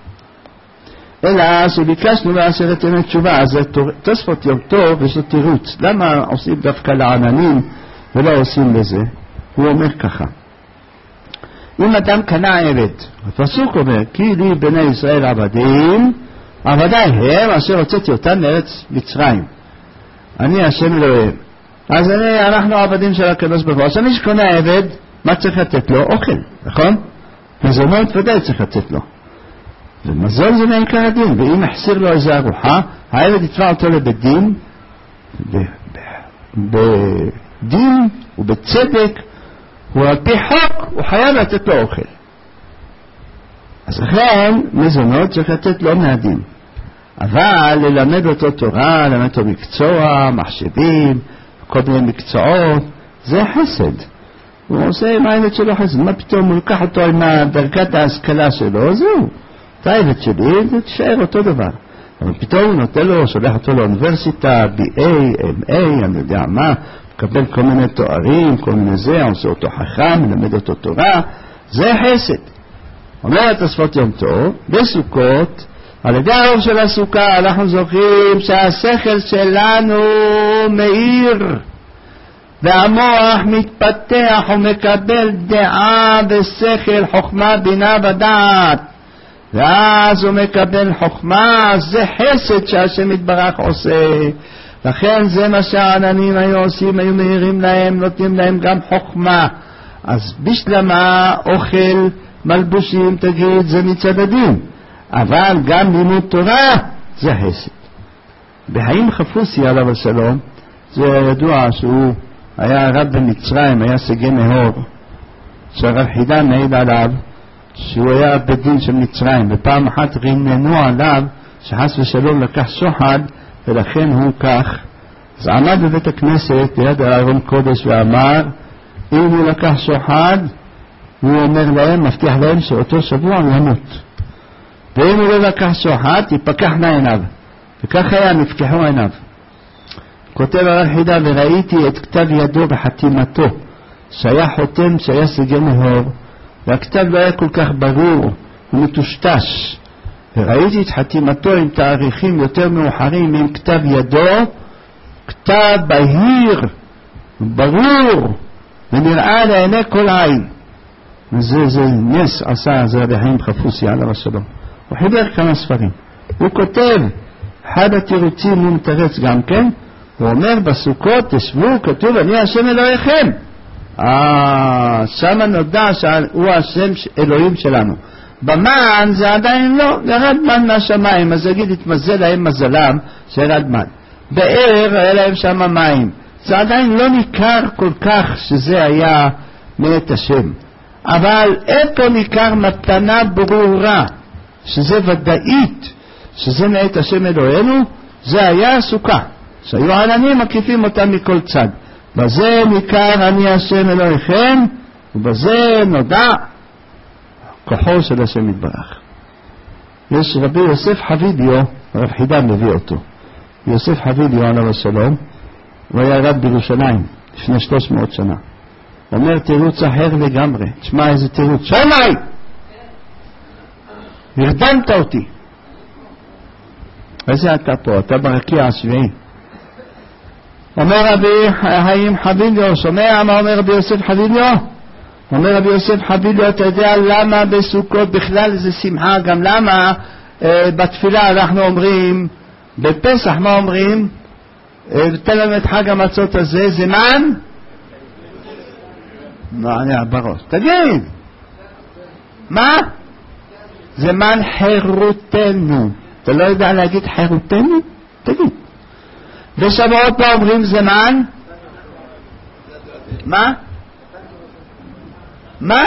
[SPEAKER 1] אלא שביקשנו לעשר את אמת תשובה, אז תוספות יום טוב יש לו תירוץ, למה עושים דווקא לעננים ולא עושים לזה? הוא אומר ככה, אם אדם קנה עבד, הפסוק אומר, כי לי בני ישראל עבדים, עבדי הם אשר הוצאתי אותם לארץ מצרים, אני השם אלוהים. אז אני, אנחנו עבדים של הקדוש ברוך הוא, אז אני שקונה עבד, מה צריך לתת לו? אוכל, נכון? מזונות ודאי צריך לתת לו. ומזון זה מעיקר הדין, ואם החסיר לו איזה ארוחה, העבד יתבע אותו לבית דין, בדין ובצדק, הוא על פי חוק, הוא חייב לתת לו אוכל. אז לכן, מזונות צריך לתת לו מהדין. אבל ללמד אותו תורה, ללמד אותו מקצוע, מחשבים, כל מיני מקצועות, זה חסד. הוא עושה עם העבד שלו חסד. מה פתאום הוא לקח אותו עם דרגת ההשכלה שלו, זהו. את העבד שלי, זה תשאר אותו דבר. אבל פתאום הוא נותן לו, שולח אותו לאוניברסיטה, בי איי, אם איי, אני יודע מה, מקבל כל מיני תוארים, כל מיני זה, עושה אותו חכם, מלמד אותו תורה, זה חסד. אומרת השפות יום טוב, בסוכות, על ידי האור של הסוכה אנחנו זוכרים שהשכל שלנו מאיר והמוח מתפתח ומקבל דעה ושכל, חוכמה, בינה ודעת, ואז הוא מקבל חוכמה, זה חסד שהשם יתברך עושה. לכן זה מה שהעננים היו עושים, היו מאירים להם, נותנים להם גם חוכמה. אז בשלמה אוכל מלבושים, תגיד, זה מצד הדין, אבל גם לימוד תורה זה חסד. בחיים חפוסי עליו השלום, זה ידוע שהוא היה רב במצרים, היה סגי נהור, שהרב חידן מעיד עליו שהוא היה בדין של מצרים, ופעם אחת ריננו עליו שחס ושלום לקח שוחד ולכן הוא כך. אז עמד בבית הכנסת ליד ארון קודש ואמר, אם הוא לקח שוחד, הוא אומר להם, מבטיח להם שאותו שבוע הוא ימות. ואם הוא לא לקח שוחד, יפקחנה עיניו. וכך היה, נפקחו עיניו. כותב הרב חידה, וראיתי את כתב ידו בחתימתו, שהיה חותם, שהיה סגל נהור, והכתב לא היה כל כך ברור, הוא מטושטש. וראיתי את חתימתו עם תאריכים יותר מאוחרים, עם כתב ידו, כתב בהיר, ברור, ונראה לעיני כל עין. וזה זה נס עשה זה רבי חיים חפוסי עליו השלום. הוא חיבר כמה ספרים. הוא כותב, אחד התירוצים הוא מתרץ גם כן, הוא אומר בסוכות תשבו, כתוב אני השם אלוהיכם. אה, שם נודע שהוא השם אלוהים שלנו. במן זה עדיין לא, ירד מן מהשמיים, אז יגיד התמזל להם מזלם שירד מן. באר היה להם שם מים, זה עדיין לא ניכר כל כך שזה היה מאת השם. אבל איפה ניכר מתנה ברורה שזה ודאית שזה מאת השם אלוהינו? זה היה הסוכה, שהיו עננים מקיפים אותם מכל צד. בזה ניכר אני השם אלוהיכם, ובזה נודע כוחו של השם יתברך. יש רבי יוסף חבידיו, רב חידה מביא אותו, יוסף חבידיו עליו השלום, הוא היה רב בירושלים לפני שלוש מאות שנה. אומר תירוץ אחר לגמרי. תשמע איזה תירוץ. שמי! נרדמת אותי. איזה אתה פה? אתה ברקיע השביעי. אומר רבי חיים חבידיו, שומע מה אומר רבי יוסף חבידיו? אומר רבי יוסף חבידיו, אתה יודע למה בסוכות בכלל זה שמחה? גם למה אה, בתפילה אנחנו אומרים, בפסח מה אומרים? אה, תן לנו את חג המצות הזה, זמן? מה אני בראש? תגיד! מה? זמן חירותנו. אתה לא יודע להגיד חירותנו? תגיד. בשבועות מה אומרים זמן? מה? מה?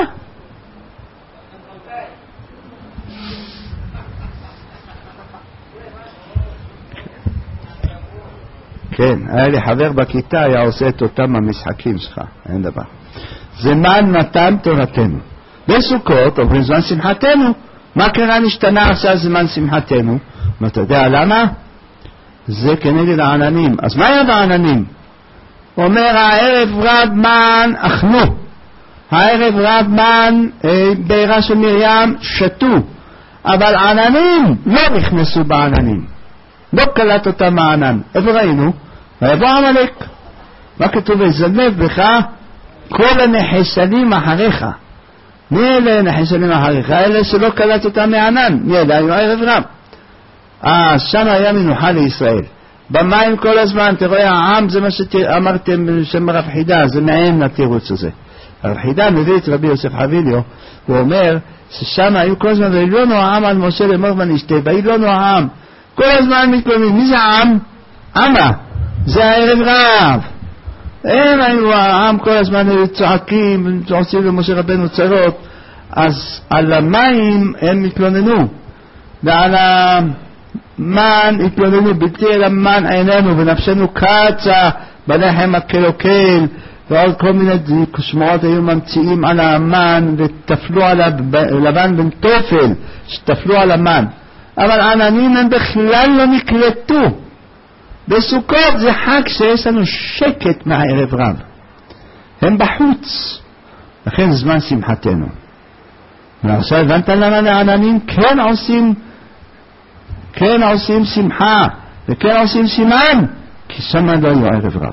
[SPEAKER 1] כן, היה לי חבר בכיתה, היה עושה את אותם המשחקים שלך, אין דבר. זמן מתן תורתנו. בסוכות אומרים זמן שמחתנו. מה קרה נשתנה עכשיו זמן שמחתנו? ואתה יודע למה? זה כנגד העננים. אז מה היה בעננים? אומר הערב רב מן אכנו, הערב רב מן אה, בעירה של מרים שתו, אבל עננים לא נכנסו בעננים, לא קלט אותם הענן. איפה ראינו? ויבוא עמלק. מה כתוב? ויזנב בך כל הנחסנים אחריך. מי אלה נחסנים אחריך? אלה שלא קלט אותם מענן. מי אלה? היו ערב רב. אה, שם היה מנוחה לישראל. במים כל הזמן, אתה רואה, העם זה מה שאמרתם בשם רב חידה, זה מעין התירוץ הזה. רב חידה מביא את רבי יוסף חביליו, הוא אומר ששם היו כל הזמן, ואילונו העם על משה לאמור ונשתה, ואילונו העם. כל הזמן מתלוננים, מי זה העם? עמה, זה הערב רב. הם היו, העם כל הזמן היו צועקים, ועושים למשה רבנו צרות, אז על המים הם מתלוננו, ועל המן התלוננו, בלתי אל המן עינינו, ונפשנו קצה, בלחם הקלוקל, ועוד כל מיני שמועות היו ממציאים על המן, ותפלו על לבן בן תופל, שתפלו על המן. אבל עננים הם בכלל לא נקלטו. בסוכות זה חג שיש לנו שקט מהערב רב. הם בחוץ. לכן זמן שמחתנו. ועכשיו הבנת למה לעננים כן עושים, כן עושים שמחה, וכן עושים סימן, כי שמה לא היו ערב רב.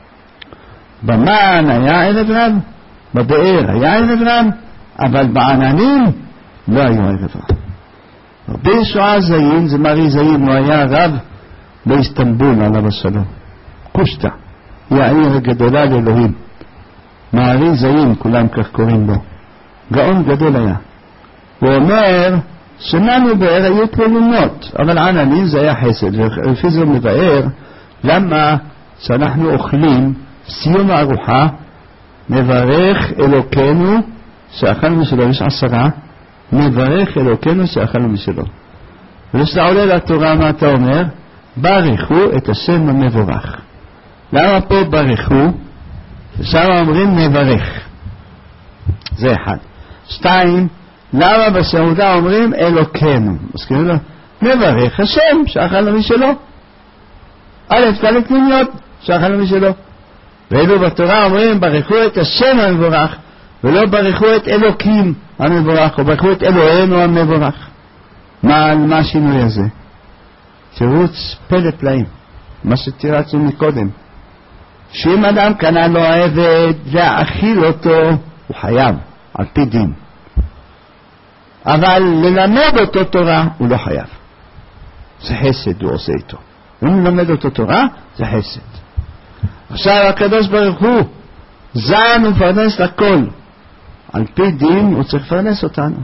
[SPEAKER 1] במן היה ערב רב, בבאר היה ערב רב, אבל בעננים לא היו ערב רב. רבי ישוע זאין, זה מרי זאין, הוא היה רב באיסטנבול עליו השלום. קושטא, היא העיר הגדולה לאלוהים. מרי זאין, כולם כך קוראים לו. גאון גדול היה. הוא אומר, שננו באר היו תלונות, אבל עננים זה היה חסד. ולפי זה הוא מבאר למה שאנחנו אוכלים סיום הארוחה, מברך אלוקינו שאכלנו משלו. יש עשרה, מברך אלוקינו שאכלנו משלו. ושאתה עולה לתורה, מה אתה אומר? ברכו את השם המבורך. למה פה ברכו? שם אומרים נברך. זה אחד. שתיים, למה בסעודה אומרים אלוקינו? אז כאילו נברך השם, שאכל משלו. א', תלת פנימיות, שאכל משלו. ואלו בתורה אומרים ברכו את השם המבורך, ולא ברכו את אלוקים המבורך, או ברכו את אלוהינו המבורך. מה, מה השינוי הזה? תירוץ פלא פלאים, מה שתירצנו מקודם. שאם אדם קנה לו עבד להאכיל אותו, הוא חייב, על פי דין. אבל ללמד אותו תורה, הוא לא חייב. זה חסד הוא עושה איתו. אם ללמד אותו תורה, זה חסד. עכשיו הקדוש ברוך הוא, זן ופרנס לכל. על פי דין הוא צריך לפרנס אותנו.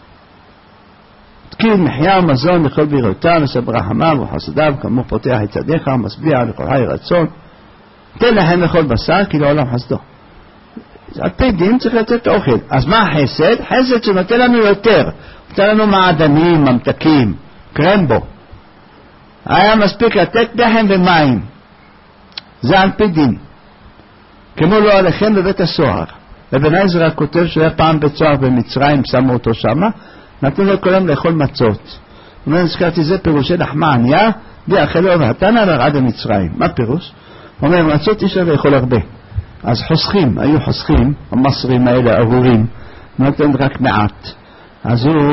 [SPEAKER 1] תקיל מחיה ומזון לכל בריאותיו, נשא ברחמיו וחסדיו, כמו פותח את ידיך, משביע לכל חי רצון. תן להם לכל בשר, כי לעולם חסדו. על פי דין צריך לתת אוכל. אז מה חסד? חסד שנותן לנו יותר. נותן לנו מעדנים, ממתקים, קרמבו. היה מספיק לתת לחם ומים. זה על פי דין. כמו לא עליכם בבית הסוהר. אבן עזרא כותב שהיה פעם בית סוהר במצרים, שמו אותו שמה, נתנו לו כל יום לאכול מצות. אומר, נזכרתי, זה פירושי לחמה ענייה, ויאכלו והתנא לרד המצרים. מה פירוש? אומר, מצות אי אפשר לאכול הרבה. אז חוסכים, היו חוסכים, המסרים האלה, ארורים, נותן רק מעט. אז הוא,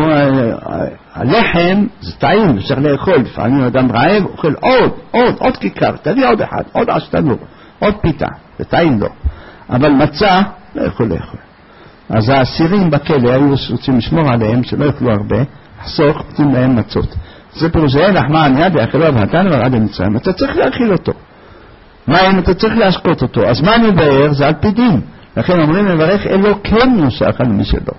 [SPEAKER 1] הלחם זה טעים, אפשר לאכול, לפעמים אדם רעב, אוכל עוד, עוד, עוד כיכר, תביא עוד אחד, עוד עשתנור, עוד פיתה, זה טעים לו. אבל מצה, לא יכול לאכול. אז האסירים בכלא היו רוצים לשמור עליהם, שלא יאכלו הרבה, לחסוך, נותנים להם מצות. זה פירוש, זה לחמה ענייה, ויאכלו והתנא לרד המצרים. אתה צריך להאכיל אותו. מה אם אתה צריך להשקות אותו? אז מה נבאר? זה על פי דין. לכן אומרים לברך אלוקינו שאכל משלו.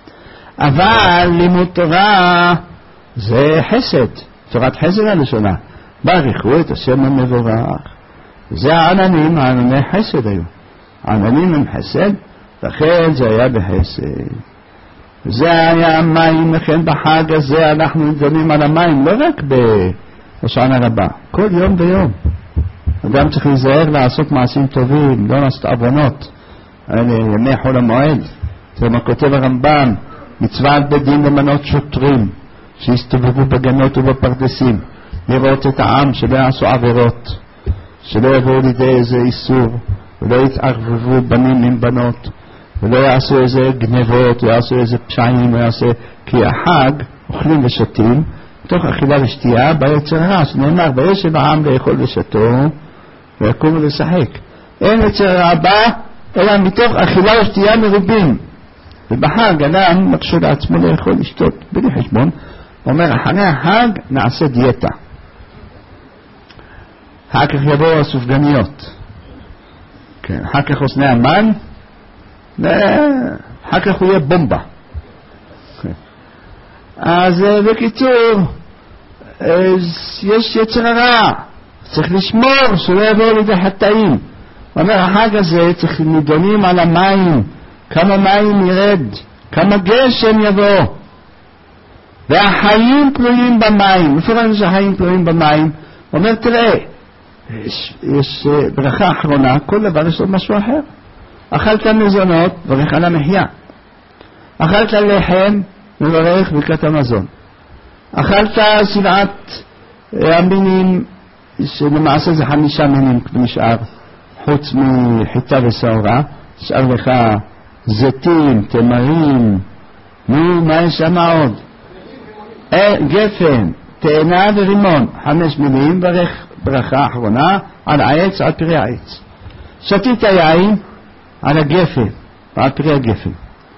[SPEAKER 1] אבל לימוד תורה זה חסד, תורת חסד הראשונה. ברכו את השם המבורך. זה העננים, הענני חסד היו. העננים הם חסד, לכן זה היה בחסד. זה היה המים, לכן בחג הזה אנחנו מדברים על המים, לא רק בשנה רבה, כל יום ויום. אדם צריך להיזהר לעשות מעשים טובים, לא לעשות עוונות. אלה ימי חול המועד. זה מה כותב הרמב"ם, מצווה על בית דין למנות שוטרים שיסתובבו בגנות ובפרדסים, לראות את העם שלא יעשו עבירות, שלא יבואו לידי איזה איסור, ולא יתערבבו בנים עם בנות, ולא יעשו איזה גנבות, לא יעשו איזה פשעים, לא יעשו... כי החג אוכלים ושתים, תוך אכילה ושתייה, ביצר רע, שנאמר, בישב העם לאכול ושתו, ויקום ולשחק. אין יצר רע בא, אלא מתוך אכילה ושתייה מרובים. ובחג אדם מרשה לעצמו לאכול לשתות, בלי חשבון, אומר, אחרי החג נעשה דיאטה. אחר כך יבואו הסופגניות. כן, אחר כך אוסני המן, ואחר כך הוא יהיה בומבה. כן. אז בקיצור, יש יצר הרע, צריך לשמור שלא יבואו לידי חטאים. הוא אומר, החג הזה צריך לדונים על המים, כמה מים ירד, כמה גשם יבוא, והחיים תלויים במים. לפעמים שהחיים תלויים במים, הוא אומר, תראה, יש, יש ברכה אחרונה, כל דבר יש עוד משהו אחר. אכלת מזונות, ברך על המחיה. אכלת לחם, מברך ברכת המזון. אכלת שבעת המינים, שלמעשה זה חמישה מינים נשאר, חוץ מחיטה ושעורה, נשאר לך זיתים, תמרים, נו, מה יש שם עוד? גפן, תאנה ורימון, חמש מילים, ברך ברכה אחרונה על העץ, על פרי העץ. שתית יין על הגפן, על פרי הגפן.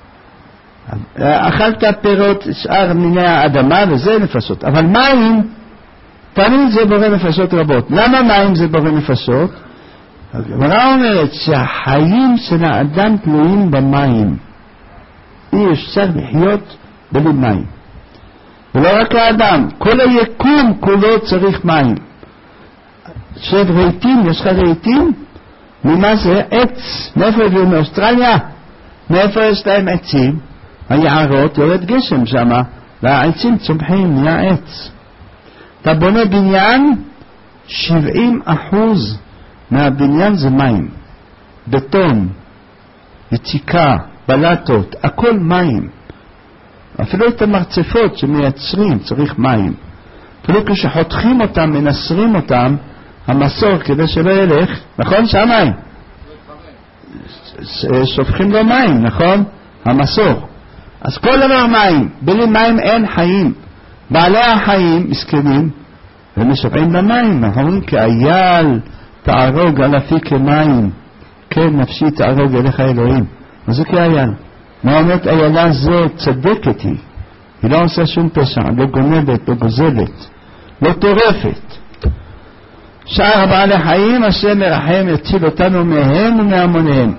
[SPEAKER 1] אכלת פירות, שאר מיני האדמה, וזה נפשות. אבל מים, תמיד זה בורא נפשות רבות. למה מים זה בורא נפשות? הגמרא אומרת שהחיים של האדם תלויים במים. אי אפשר לחיות בלי מים. ולא רק האדם, כל היקום כולו צריך מים. שב רהיטים, יש לך רהיטים? ממה זה? עץ. מאיפה הביאו מאוסטרליה? מאיפה יש להם עצים? היערות, יורד גשם שם, והעצים צומחים, נהיה עץ. אתה בונה בניין, שבעים אחוז מהבניין זה מים, בטון, יציקה, בלטות, הכל מים. אפילו את המרצפות שמייצרים צריך מים. אפילו כשחותכים אותם, מנסרים אותם, המסור כדי שלא ילך, נכון? שהמים שופכים לו מים, נכון? המסור. אז כל דבר מים, בלי מים אין חיים. בעלי החיים מסכנים ומשוועים למים, אנחנו אומרים כאייל תערוג על אפי כמים, כן נפשי תערוג אליך אלוהים. מה זה כאייל? מה אומרת איילה זו צדקת היא, היא לא עושה שום פשע, לא גונבת, לא גוזלת, לא טורפת. שאר בעלי חיים השם מרחם יציל אותנו מהם ומהמוניהם.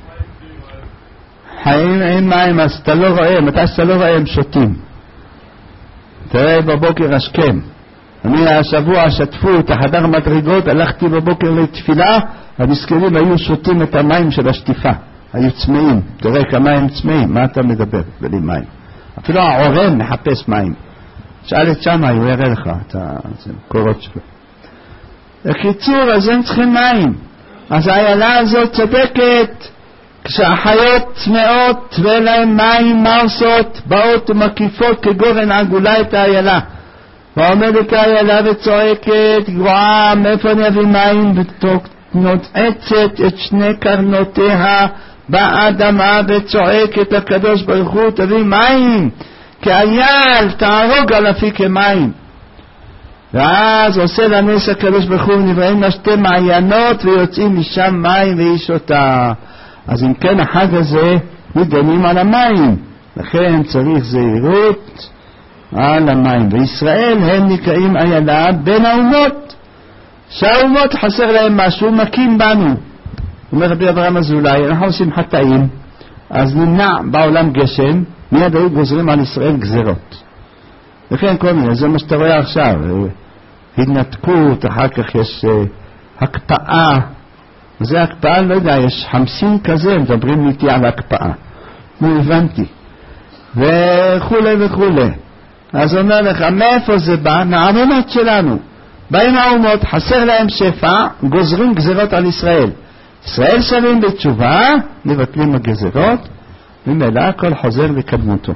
[SPEAKER 1] חיים אין מים, אז אתה לא רואה, מתי שאתה לא רואה הם שותים. תראה בבוקר השכם, אני השבוע שטפו את החדר מדרגות, הלכתי בבוקר לתפילה, המסכנים היו שותים את המים של השטיפה, היו צמאים. תראה כמה הם צמאים, מה אתה מדבר בלי מים? אפילו העורם מחפש מים. שאל את שמה, הוא יראה לך את הקורות שלו. בקיצור, אז הם צריכים מים. אז האיילה הזאת צדקת, כשהחיות צמאות ואין להם מים, מה עושות? באות ומקיפות כגורן עגולה את האיילה. ועומדת האיילה וצועקת, גבוהה, מאיפה אני אביא מים? ונוצצת את שני קרנותיה באדמה וצועקת הקדוש ברוך הוא, תביא מים, כאייל תערוג על אפי כמים. ואז עושה לנס הקדוש ברוך הוא, נבראים לה שתי מעיינות ויוצאים משם מים ואיש אותה. אז אם כן החג הזה מדנים על המים, לכן צריך זהירות על המים. וישראל הם נקראים איילה בין האומות, שהאומות חסר להם משהו, מכים בנו. אומר רבי אברהם אזולאי, אנחנו עושים חטאים, אז נמנע בעולם גשם, מיד היו גוזרים על ישראל גזירות. לכן כל מיני, זה מה שאתה רואה עכשיו, התנתקות, אחר כך יש uh, הקפאה, זה הקפאה, לא יודע, יש חמסין כזה, מדברים איתי על הקפאה, לא הבנתי, וכו' וכו'. אז אומר לך, מאיפה זה בא? מהאומות שלנו. באים האומות, חסר להם שפע, גוזרים גזירות על ישראל. ישראל שווים בתשובה, מבטלים הגזירות, ומילא הכל חוזר לקדמותו.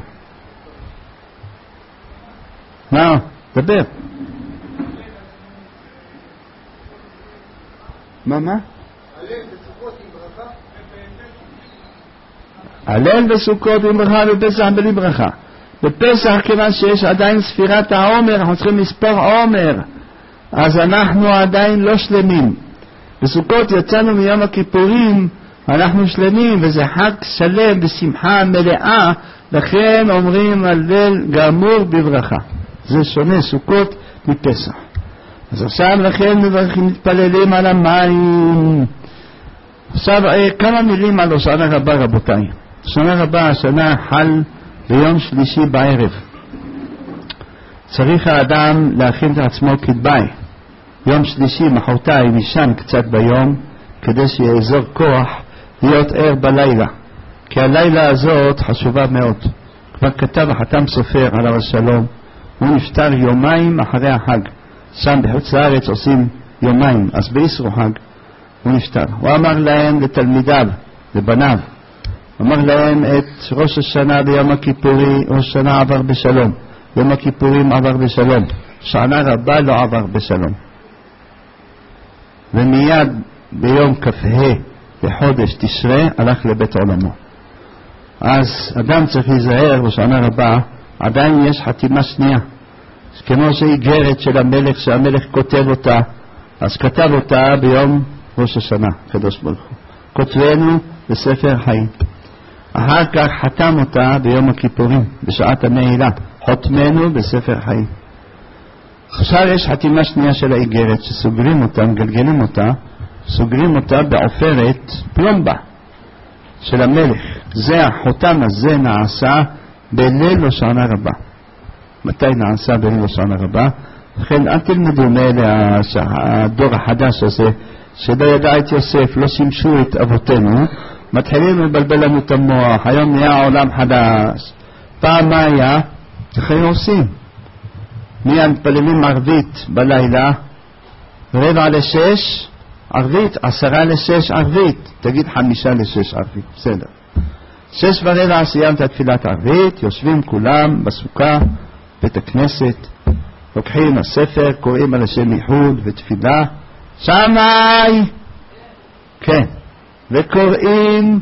[SPEAKER 1] מה? דבר. מה, מה? הלל בסוכות עם ברכה, בפסח בלי ברכה. בפסח, כיוון שיש עדיין ספירת העומר, אנחנו צריכים לספור עומר, אז אנחנו עדיין לא שלמים. בסוכות יצאנו מיום הכיפורים, אנחנו שלמים, וזה חג שלם בשמחה מלאה, לכן אומרים הלל גמור בברכה. זה שונה סוכות מפסח. אז עכשיו לכן מברכים, מתפללים על המים. עכשיו כמה מילים על הושענא רבה, רבותיי. הושענא רבה השנה חל ביום שלישי בערב. צריך האדם להכין את עצמו כדבעי. יום שלישי מחרתיים משם קצת ביום, כדי שיעזור כוח להיות ער בלילה, כי הלילה הזאת חשובה מאוד. כבר כתב החתם סופר עליו השלום, הוא נפטר יומיים אחרי החג. שם בחוץ לארץ עושים יומיים, אז בישרו חג הוא נפטר. הוא אמר להם, לתלמידיו, לבניו, אמר להם את ראש השנה ביום הכיפורי, ראש השנה עבר בשלום, יום הכיפורים עבר בשלום, שנה רבה לא עבר בשלום. ומיד ביום כ"ה בחודש תשרה הלך לבית עולמו. אז אדם צריך להיזהר בשנה רבה, עדיין יש חתימה שנייה, כמו שאיגרת של המלך, שהמלך כותב אותה, אז כתב אותה ביום ראש השנה, קדוש ברוך הוא, כותבנו בספר חיים. אחר כך חתם אותה ביום הכיפורים, בשעת הנעילה, חותמנו בספר חיים. עכשיו יש חתימה שנייה של האיגרת, שסוגרים אותה, מגלגלים אותה, סוגרים אותה בעופרת פלומבה של המלך. זה החותם הזה נעשה בליל הושענא רבה. מתי נעשה בליל הושענא רבה? לכן אל תלמדו מאלה הדור החדש הזה שלא ידע את יוסף, לא שימשו את אבותינו, מתחילים לבלבל לנו את המוח. היום נהיה עולם חדש. פעם מה היה? איך היו עושים? מיד מתפללים ערבית בלילה, רבע לשש ערבית, עשרה לשש ערבית, תגיד חמישה לשש ערבית, בסדר. שש ורבע סיימת תפילת ערבית, יושבים כולם בסוכה, בית הכנסת, לוקחים הספר, קוראים על השם ייחוד ותפילה, שמאי, כן, וקוראים,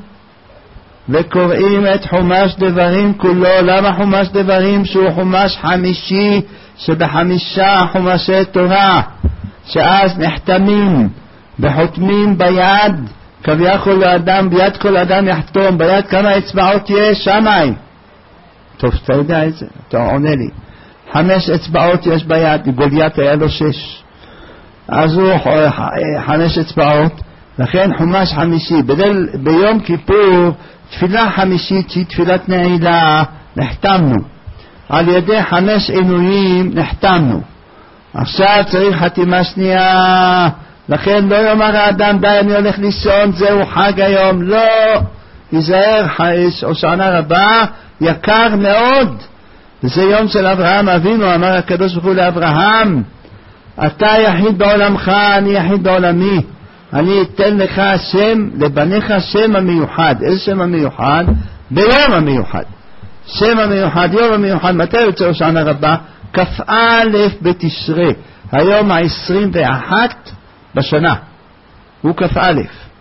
[SPEAKER 1] וקוראים את חומש דברים כולו. למה חומש דברים? שהוא חומש חמישי, שבחמישה חומשי תורה, שאז נחתמים וחותמים ביד, כביכול לאדם, ביד כל אדם יחתום, ביד כמה אצבעות יש? שמאי. טוב, אתה יודע את זה, אתה עונה לי. חמש אצבעות יש ביד, גוליית היה לו שש, אז הוא חמש אצבעות, לכן חומש חמישי. בדל, ביום כיפור תפילה חמישית שהיא תפילת נעילה, נחתמנו על ידי חמש עינויים, נחתמנו. עכשיו צריך חתימה שנייה, לכן לא יאמר האדם די אני הולך לישון, זהו חג היום, לא, ייזהר, הושענא רבה יקר מאוד, וזה יום של אברהם אבינו. אמר הקדוש ברוך הוא לאברהם, אתה יחיד בעולמך, אני יחיד בעולמי, אני אתן לך שם, לבניך שם המיוחד. איזה שם המיוחד? ביום המיוחד, שם המיוחד, יום המיוחד. מתי יוצא הושענא רבה? כ"א בתשרי, היום העשרים ואחת בשנה, הוא כ"א.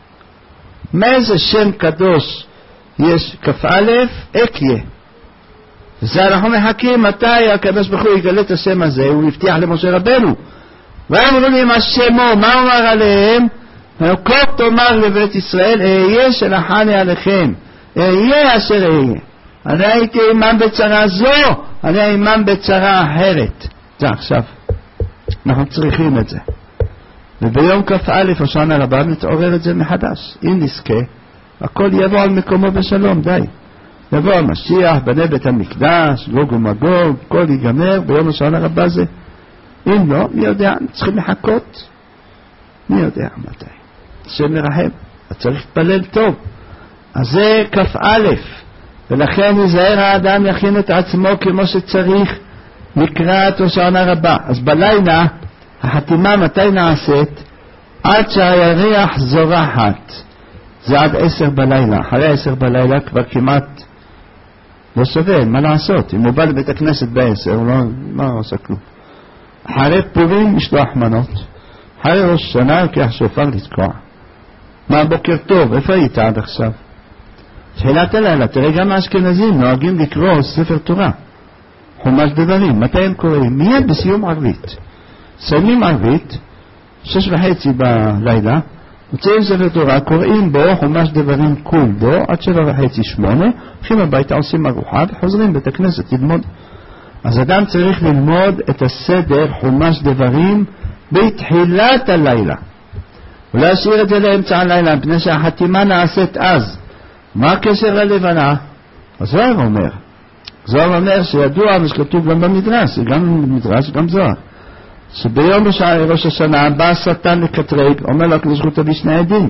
[SPEAKER 1] מאיזה שם קדוש יש כ"א? אקיה. וזה אנחנו מחכים מתי הקדוש ברוך הוא יגלה את השם הזה. הוא הבטיח למשה רבנו, והם אמרו לי מה שמו, מה אומר עליהם? כה תאמר לבית ישראל, אהיה שלחני עליכם, אהיה אשר אהיה. אני הייתי אימם בצרה זו, אני אימם בצרה אחרת. זה עכשיו אנחנו צריכים את זה, וביום כ"א הושענא רבה נתעורר את זה מחדש. אם נזכה הכל יבוא על מקומו בשלום. די, יבוא המשיח, בנה בית המקדש, גוג ומגוג, הכל ייגמר ביום הושענא רבה זה. אם לא, מי יודע, צריכים לחכות, מי יודע מתי. השם מרחם, צריך להתפלל טוב. אז זה כ"א, ולכן ייזהר האדם יכין את עצמו כמו שצריך לקראת הושענא רבה. אז בלילה החתימה מתי נעשית? עד שהירח זורחת, זה עד עשר בלילה. אחרי עשר בלילה כבר כמעט לא שווה, מה לעשות? אם הוא בא לבית הכנסת בעשר, הוא לא, לא עושה כלום. אחרי פורים משלוח מנות, אחרי ראש שנה לוקח שופר לתקוע. מה בוקר טוב, איפה היית עד עכשיו? תחילת הלילה, תראה גם האשכנזים נוהגים לקרוא ספר תורה, חומש דברים. מתי הם קוראים? מיד בסיום ערבית. סיימים ערבית, שש וחצי בלילה, מוצאים ספר תורה, קוראים בו חומש דברים כול בו, עד שבע וחצי שמונה, הולכים הביתה, עושים ארוחה וחוזרים בית הכנסת ללמוד. אז אדם צריך ללמוד את הסדר חומש דברים בתחילת הלילה, ולהשאיר את זה לאמצע הלילה, מפני שהחתימה נעשית אז. מה הקשר ללבנה? הזוהר אומר, זוהר אומר שידוע, ושכתוב גם במדרש, גם במדרש גם זוהר, שביום ראש השנה בא השטן לקטרג, אומר לו הקדוש ברוך הוא תביא שני עדים.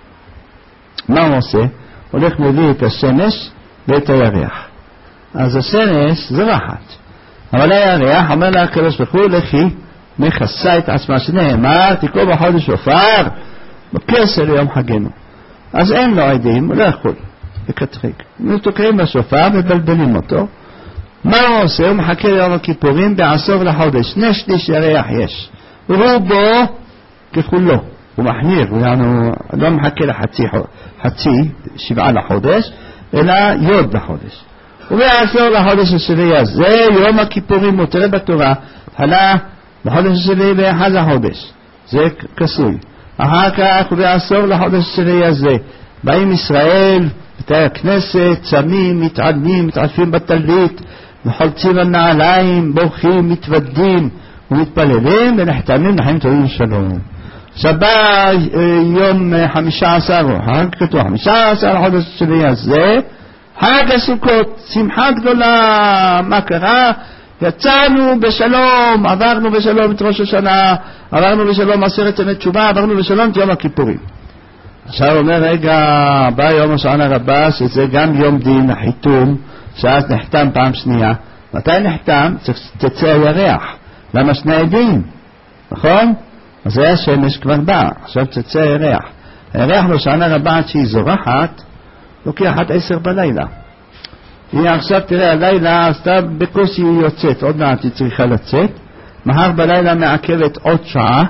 [SPEAKER 1] מה הוא עושה? הולך מביא את השמש ואת הירח. אז השמש זורחת, אבל הירח אומר לה הקדוש ברוך הוא לכי מכסה את עצמה, שנאמר תקעו בחודש שופר בקשר ליום חגנו. אז אין לו עדים, הוא לא יכול לקטרג. תוקעים בשופר ובלבלים אותו. מה הוא עושה? הוא מחכה ליום הכיפורים בעשור לחודש, שני שליש ירח יש, רובו ככולו, הוא מחמיר, הוא לא מחכה לחצי חצי, שבעה לחודש, אלא יוד לחודש. ובעשור לחודש השביעי הזה, יום הכיפורים מותרה בתורה, עלה בחודש השביעי באחד לחודש, זה כסוי. אחר כך בעשור לחודש השביעי הזה, באים ישראל, בתי הכנסת, צמים, מתעדנים, מתעדפים בטלית, מחולצים על נעליים, בורחים, מתוודים ומתפללים ונחתמים לחיים טובים ושלום. שבא יום חמישה עשר, חג כתוב חמישה עשר לחודש השביעי הזה, חג הסוכות, שמחה גדולה. מה קרה? יצאנו בשלום, עברנו בשלום את ראש השנה, עברנו בשלום עשרת ימי תשובה, עברנו בשלום את יום הכיפורים. עכשיו אומר רגע, בא יום הושענא רבה, שזה גם יום דין החיתום, שאז נחתם פעם שנייה. מתי נחתם? תצא הירח. למה שני עדים? נכון? אז היה שמש כבר בא, עכשיו תצא הירח. הירח בשנה רבה עד שהיא זורחת, לוקח עד עשר בלילה. הנה עכשיו תראה, הלילה עשתה בקושי היא יוצאת, עוד מעט היא צריכה לצאת, מחר בלילה מעכבת עוד שעה,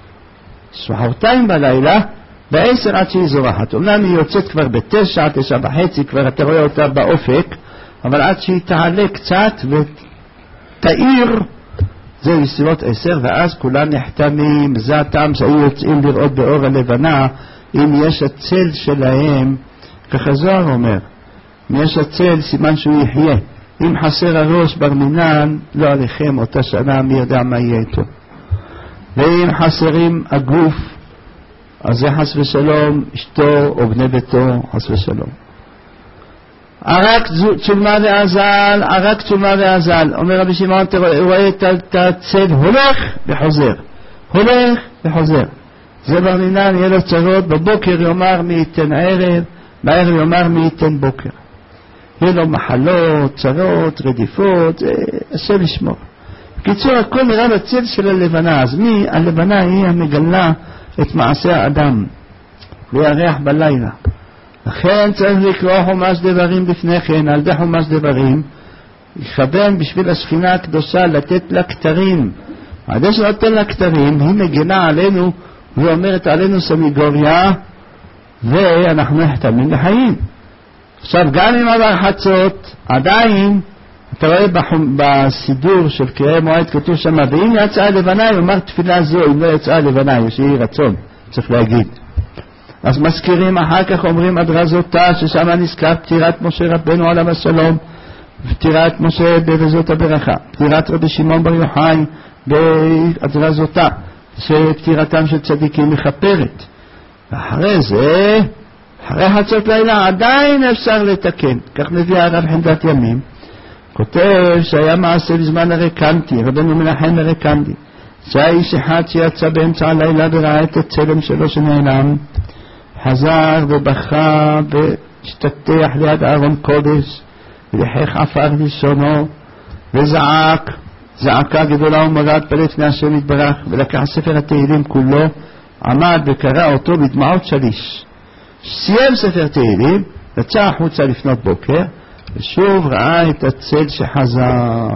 [SPEAKER 1] שחרתיים בלילה, בעשר עד שהיא זורחת. אומנם היא יוצאת כבר בתשע, תשע וחצי, כבר אתה רואה אותה באופק, אבל עד שהיא תעלה קצת ותאיר, זה בסביבות עשר, ואז כולם נחתמים. זה הטעם שהיו יוצאים לראות באור הלבנה, אם יש הצל שלהם, ככה זוהר אומר, אם יש הצל סימן שהוא יחיה, אם חסר הראש בר מינן, לא עליכם אותה שנה, מי יודע מה יהיה איתו. ואם חסרים הגוף, אז זה חס ושלום אשתו או בני ביתו, חס ושלום. ערק צולמה ועזל, ערק צולמה ועזל. אומר רבי שמעון, אתה רואה את הצל הולך וחוזר, הולך וחוזר. זה בר מינן, יהיה לו צרות, בבוקר יאמר מי ייתן ערב, בערב יאמר מי ייתן בוקר. יהיה לו מחלות, צרות, רדיפות, זה השם ישמור. בקיצור, הכל נראה בצל של הלבנה. אז מי? הלבנה היא המגלה את מעשה האדם, וירח בלילה. לכן צריך לקרוא חומש דברים לפני כן, על די חומש דברים, יכוון בשביל השכינה הקדושה לתת לה כתרים. עד שנותן לה כתרים, היא מגנה עלינו, ואומרת עלינו סמיגוריה, ואנחנו נחתמים לחיים. עכשיו, גם עם הרחצות, עדיין, אתה רואה בסידור של קריאי מועד כתוב שם, ואם יצאה לבנה, הוא אומר תפילה זו, אם לא יצאה לבנה, יש לי רצון, צריך להגיד. אז מזכירים, אחר כך אומרים הדרזותה, ששם נזכר פטירת משה רבנו עליו השלום, פטירת משה בבזות הברכה, פטירת רבי שמעון בר יוחאי בהדרזותה, שפטירתם של צדיקים מכפרת. ואחרי זה, אחרי חצות לילה, עדיין אפשר לתקן. כך מביא הרב חמדת ימים, כותב שהיה מעשה בזמן הרקנטי, רבנו מנחם הרקנטי, שהיה איש אחד שיצא באמצע הלילה וראה את הצלם שלו שנעלם, חזר ובכה והשתטח ליד ארון קודש, ולחך עפר לשונו, וזעק, זעקה גדולה ומרת לפני השם יתברך, ולקח ספר התהילים כולו, עמד וקרא אותו בדמעות שליש. סיים ספר תהילים, יצא החוצה לפנות בוקר, ושוב ראה את הצל שחזר.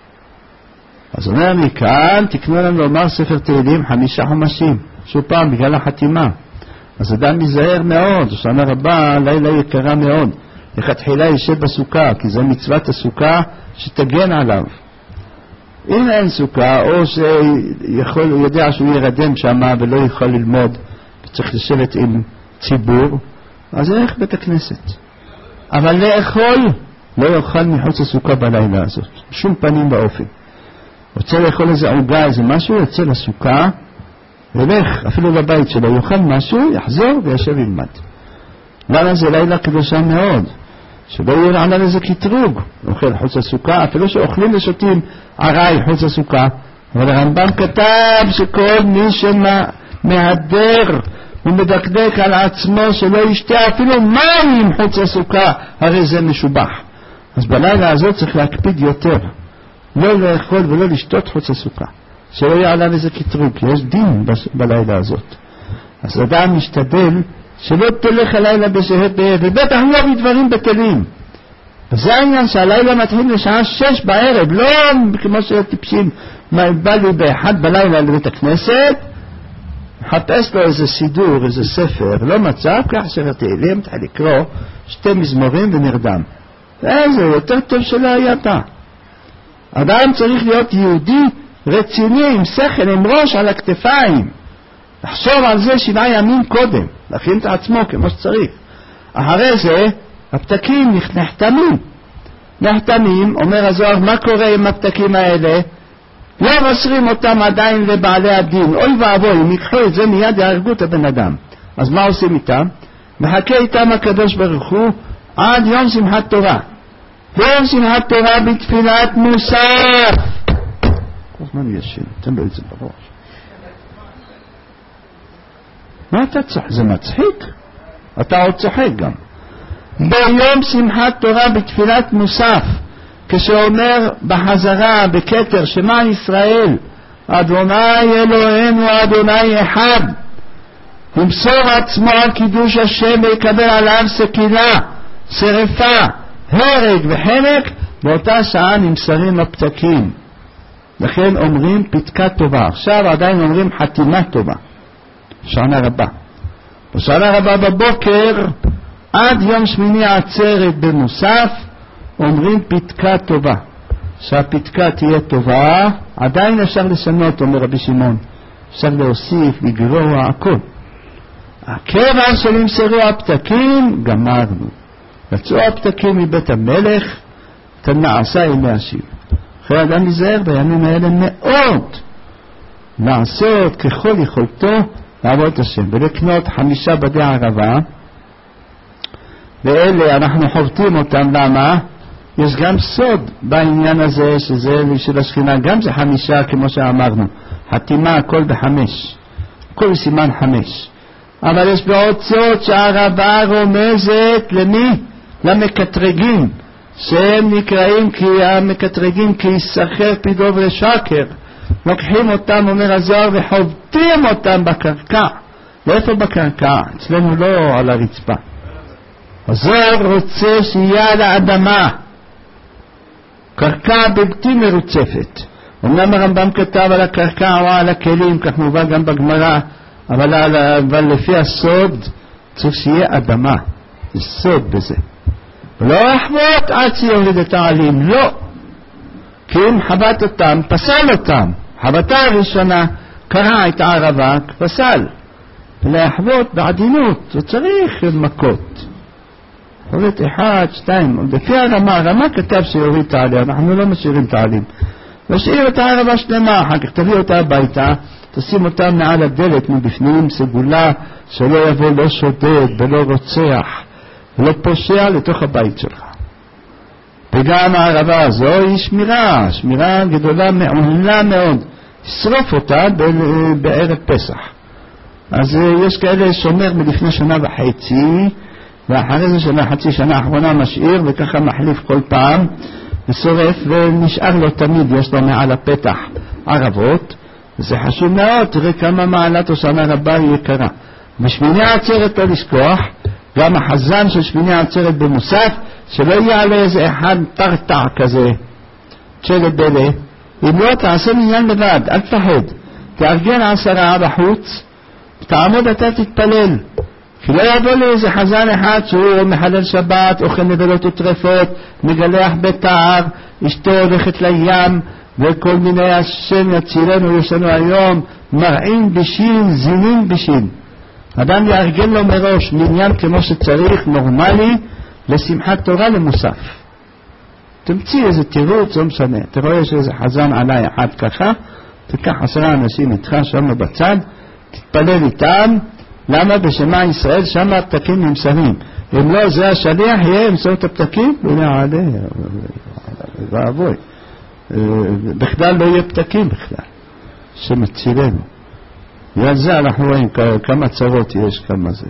[SPEAKER 1] אז אומר מכאן, תקנו לנו לומר ספר תהילים חמישה חומשים, שוב פעם בגלל החתימה. אז אדם מזהר מאוד, שנה רבה, לילה יקרה מאוד. לכתחילה יישב בסוכה, כי זה מצוות הסוכה שתגן עליו. אם אין סוכה, או שיכול, הוא יודע שהוא ירדם שם ולא יכול ללמוד, וצריך לשבת עם ציבור, אז ילך בית הכנסת. אבל לאכול, לא יאכל מחוץ הסוכה בלילה הזאת, בשום פנים באופן. רוצה לאכול איזה עוגה, איזה משהו, יוצא לסוכה, ילך אפילו לבית שלו, יאכל משהו, יחזור וישב ילמד. למה זה לילה קדושה מאוד? שלא יהיה עליו איזה קטרוג, אוכל חוץ הסוכה, אפילו שאוכלים ושותים עראי חוץ הסוכה. אבל הרמב"ם כתב שכל מי שמהדר ומדקדק על עצמו שלא ישתה אפילו מים חוץ הסוכה, הרי זה משובח. אז בלילה הזאת צריך להקפיד יותר, לא לאכול ולא לשתות חוץ הסוכה, שלא יהיה עליו איזה קטרוג, כי יש דין בלילה הזאת. אז אדם משתדל שלא תלך הלילה בשהה באב, ובטח לא בדברים בטלים. וזה העניין שהלילה מתחיל לשעה שש בערב, לא כמו שהטיפשים, בא לי באחד בלילה לבית הכנסת, מחפש לו איזה סידור, איזה ספר, לא מצב, כך ספר תהילים, תחיל לקרוא שתי מזמורים ונרדם. וזה יותר טוב שלא היה בא. אדם צריך להיות יהודי רציני, עם שכל, עם ראש על הכתפיים. לחשוב על זה שבעה ימים קודם, להכין את עצמו כמו שצריך. אחרי זה, הפתקים נחתמים. נחתמים, אומר הזוהר, מה קורה עם הפתקים האלה? לא מוסרים אותם עדיין לבעלי הדין. אוי ואבוי, אם יקחו את זה מיד יהרגו את הבן אדם. אז מה עושים איתם? מחכה איתם הקדוש ברוך הוא עד יום שמחת תורה. ויום שמחת תורה בתפילת מוסף. כל הזמן ישן, תן לו את זה בראש. מה אתה צוחק? זה מצחיק? אתה עוד צוחק גם. ביום שמחת תורה בתפילת מוסף, כשאומר בחזרה, בכתר, שמע ישראל, אדוני אלוהינו אדוני אחד, ימסור עצמו על קידוש השם ויקבל עליו סקילה, שרפה, הרג וחנק, באותה שעה נמסרים הפתקים. לכן אומרים פתקה טובה. עכשיו עדיין אומרים חתימה טובה, שנה רבה. בשנה רבה בבוקר עד יום שמיני עצרת במוסף אומרים פתקה טובה. שהפתקה תהיה טובה, עדיין אפשר לשנות, אומר רבי שמעון, אפשר להוסיף, לגרוע, הכל. הכיוון שנמסרו הפתקים, גמרנו. יצאו הפתקים מבית המלך, נעשה ימי השיב. אחרי אדם להיזהר בימים האלה מאוד, לעשות ככל יכולתו לעבוד את השם, ולקנות חמישה בדי ערבה, ואלה אנחנו חובטים אותם. למה? יש גם סוד בעניין הזה, שזה של השכינה, גם זה חמישה כמו שאמרנו, חתימה הכל בחמש, כל סימן חמש. אבל יש בעוד סוד שהערבה רומזת למי? למקטרגים, שהם נקראים כי המקטרגים כי יסחר פידו ושקר. לוקחים אותם, אומר הזוהר, וחובטים אותם בקרקע. לאיפה בקרקע? אצלנו לא על הרצפה. הזוהר רוצה שיהיה על האדמה, קרקע בלתי מרוצפת. אמנם הרמב"ם כתב על הקרקע או על הכלים, כך מובא גם בגמרא, אבל, אבל לפי הסוד צריך שיהיה אדמה. יש סוד בזה. ולא יחבוט עד שיוריד את העלים, לא. כי אם חבט אותם, פסל אותם. חבטה הראשונה קרע את הערבה, פסל. ולא יחבוט בעדינות, זה צריך מכות. חבט אחד, שתיים, לפי הרמה, הרמה כתב שיוריד את העלים, אנחנו לא משאירים את העלים. משאיר את הערבה שלמה, אחר כך תביא אותה הביתה, תשים אותה מעל הדלת מבפנים, סגולה, שלא יבוא לא שודד ולא רוצח ולא פושע לתוך הבית שלך. וגם הערבה הזו היא שמירה, שמירה גדולה מעולה מאוד. שרוף אותה בערב פסח. אז יש כאלה שומר מלפני שנה וחצי, ואחרי זה שנה, חצי שנה האחרונה משאיר, וככה מחליף כל פעם, ושורף, ונשאר לו תמיד, יש לו מעל הפתח ערבות. זה חשוב מאוד, תראה כמה מעלת השנה רבה היא יקרה. בשמיני העצרת לא לשכוח, גם החזן של שמיני העצרת במוסף, שלא יעלה איזה אחד טרטע כזה, שלד בלה. אם לא, תעשה מניין לבד, אל תפחד. תארגן עשרה בחוץ, תעמוד אתה תתפלל. כי לא יבוא לי איזה חזן אחד שהוא מחלל שבת, אוכל נבלות וטרפות, מגלח בתער, אשתו הולכת לים, וכל מיני השם יצילנו, יש לנו היום מרעים בשין, זינים בשין. אדם יארגן לו מראש מניין כמו שצריך, נורמלי, לשמחת תורה למוסף. תמציא איזה תירוץ, לא משנה. אתה רואה שאיזה חזן עליי אחד ככה, תיקח עשרה אנשים איתך שם בצד, תתפלל איתם. למה? בשמע ישראל שם הפתקים נמסרים. אם לא, זה השליח יהיה ימסור את הפתקים, והנה עלה, ואבוי. בכלל לא יהיה פתקים בכלל, שמצילנו. ועל זה אנחנו רואים כמה צרות יש, כמה זה.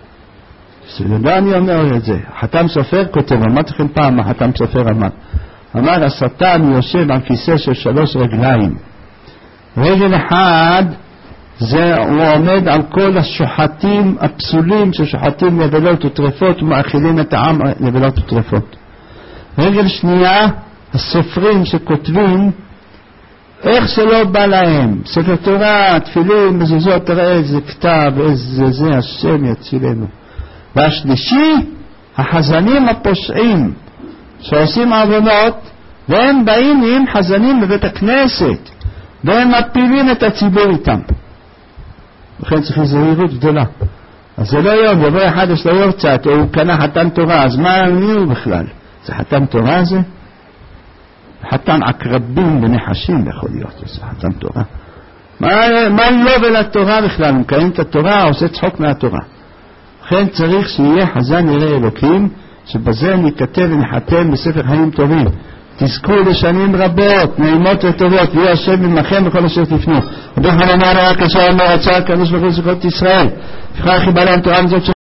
[SPEAKER 1] לא אני אומר את זה. חתם סופר כותב, אמרתי לכם פעם מה חתם סופר אמר. אמר, השטן יושב על כיסא של שלוש רגליים. רגל אחד, זה הוא עומד על כל השוחטים הפסולים ששוחטים נבלות וטרפות ומאכילים את העם נבלות וטרפות. רגל שנייה, הסופרים שכותבים איך שלא בא להם, ספר תורה, תפילין, מזוזות, תראה איזה כתב, איזה זה, השם יצילנו. והשלישי, החזנים הפושעים שעושים עוונות, והם באים עם חזנים בבית הכנסת, והם מפילים את הציבור איתם. לכן צריך זהירות גדולה. אז זה לא יום, יבוא אחד יש לו יורצת, או הוא קנה חתן תורה, אז מה מי הוא בכלל? זה חתן תורה זה? חתן עקרבים ונחשים יכול להיות, זה חתן תורה. מה, מה לא ולתורה בכלל? הוא מקיים את התורה, עושה צחוק מהתורה. לכן צריך שיהיה חזן ירא אלוקים, שבזה ניכתב ונחתם בספר חיים טובים. תזכו לשנים רבות, נעימות וטובות, ויהיה השם ממכם בכל אשר תפנו. רבי חנניה רק אשר אמר רצה הקדוש ברוך הוא זכות ישראל. לפיכך חיבה להם תורה מזאת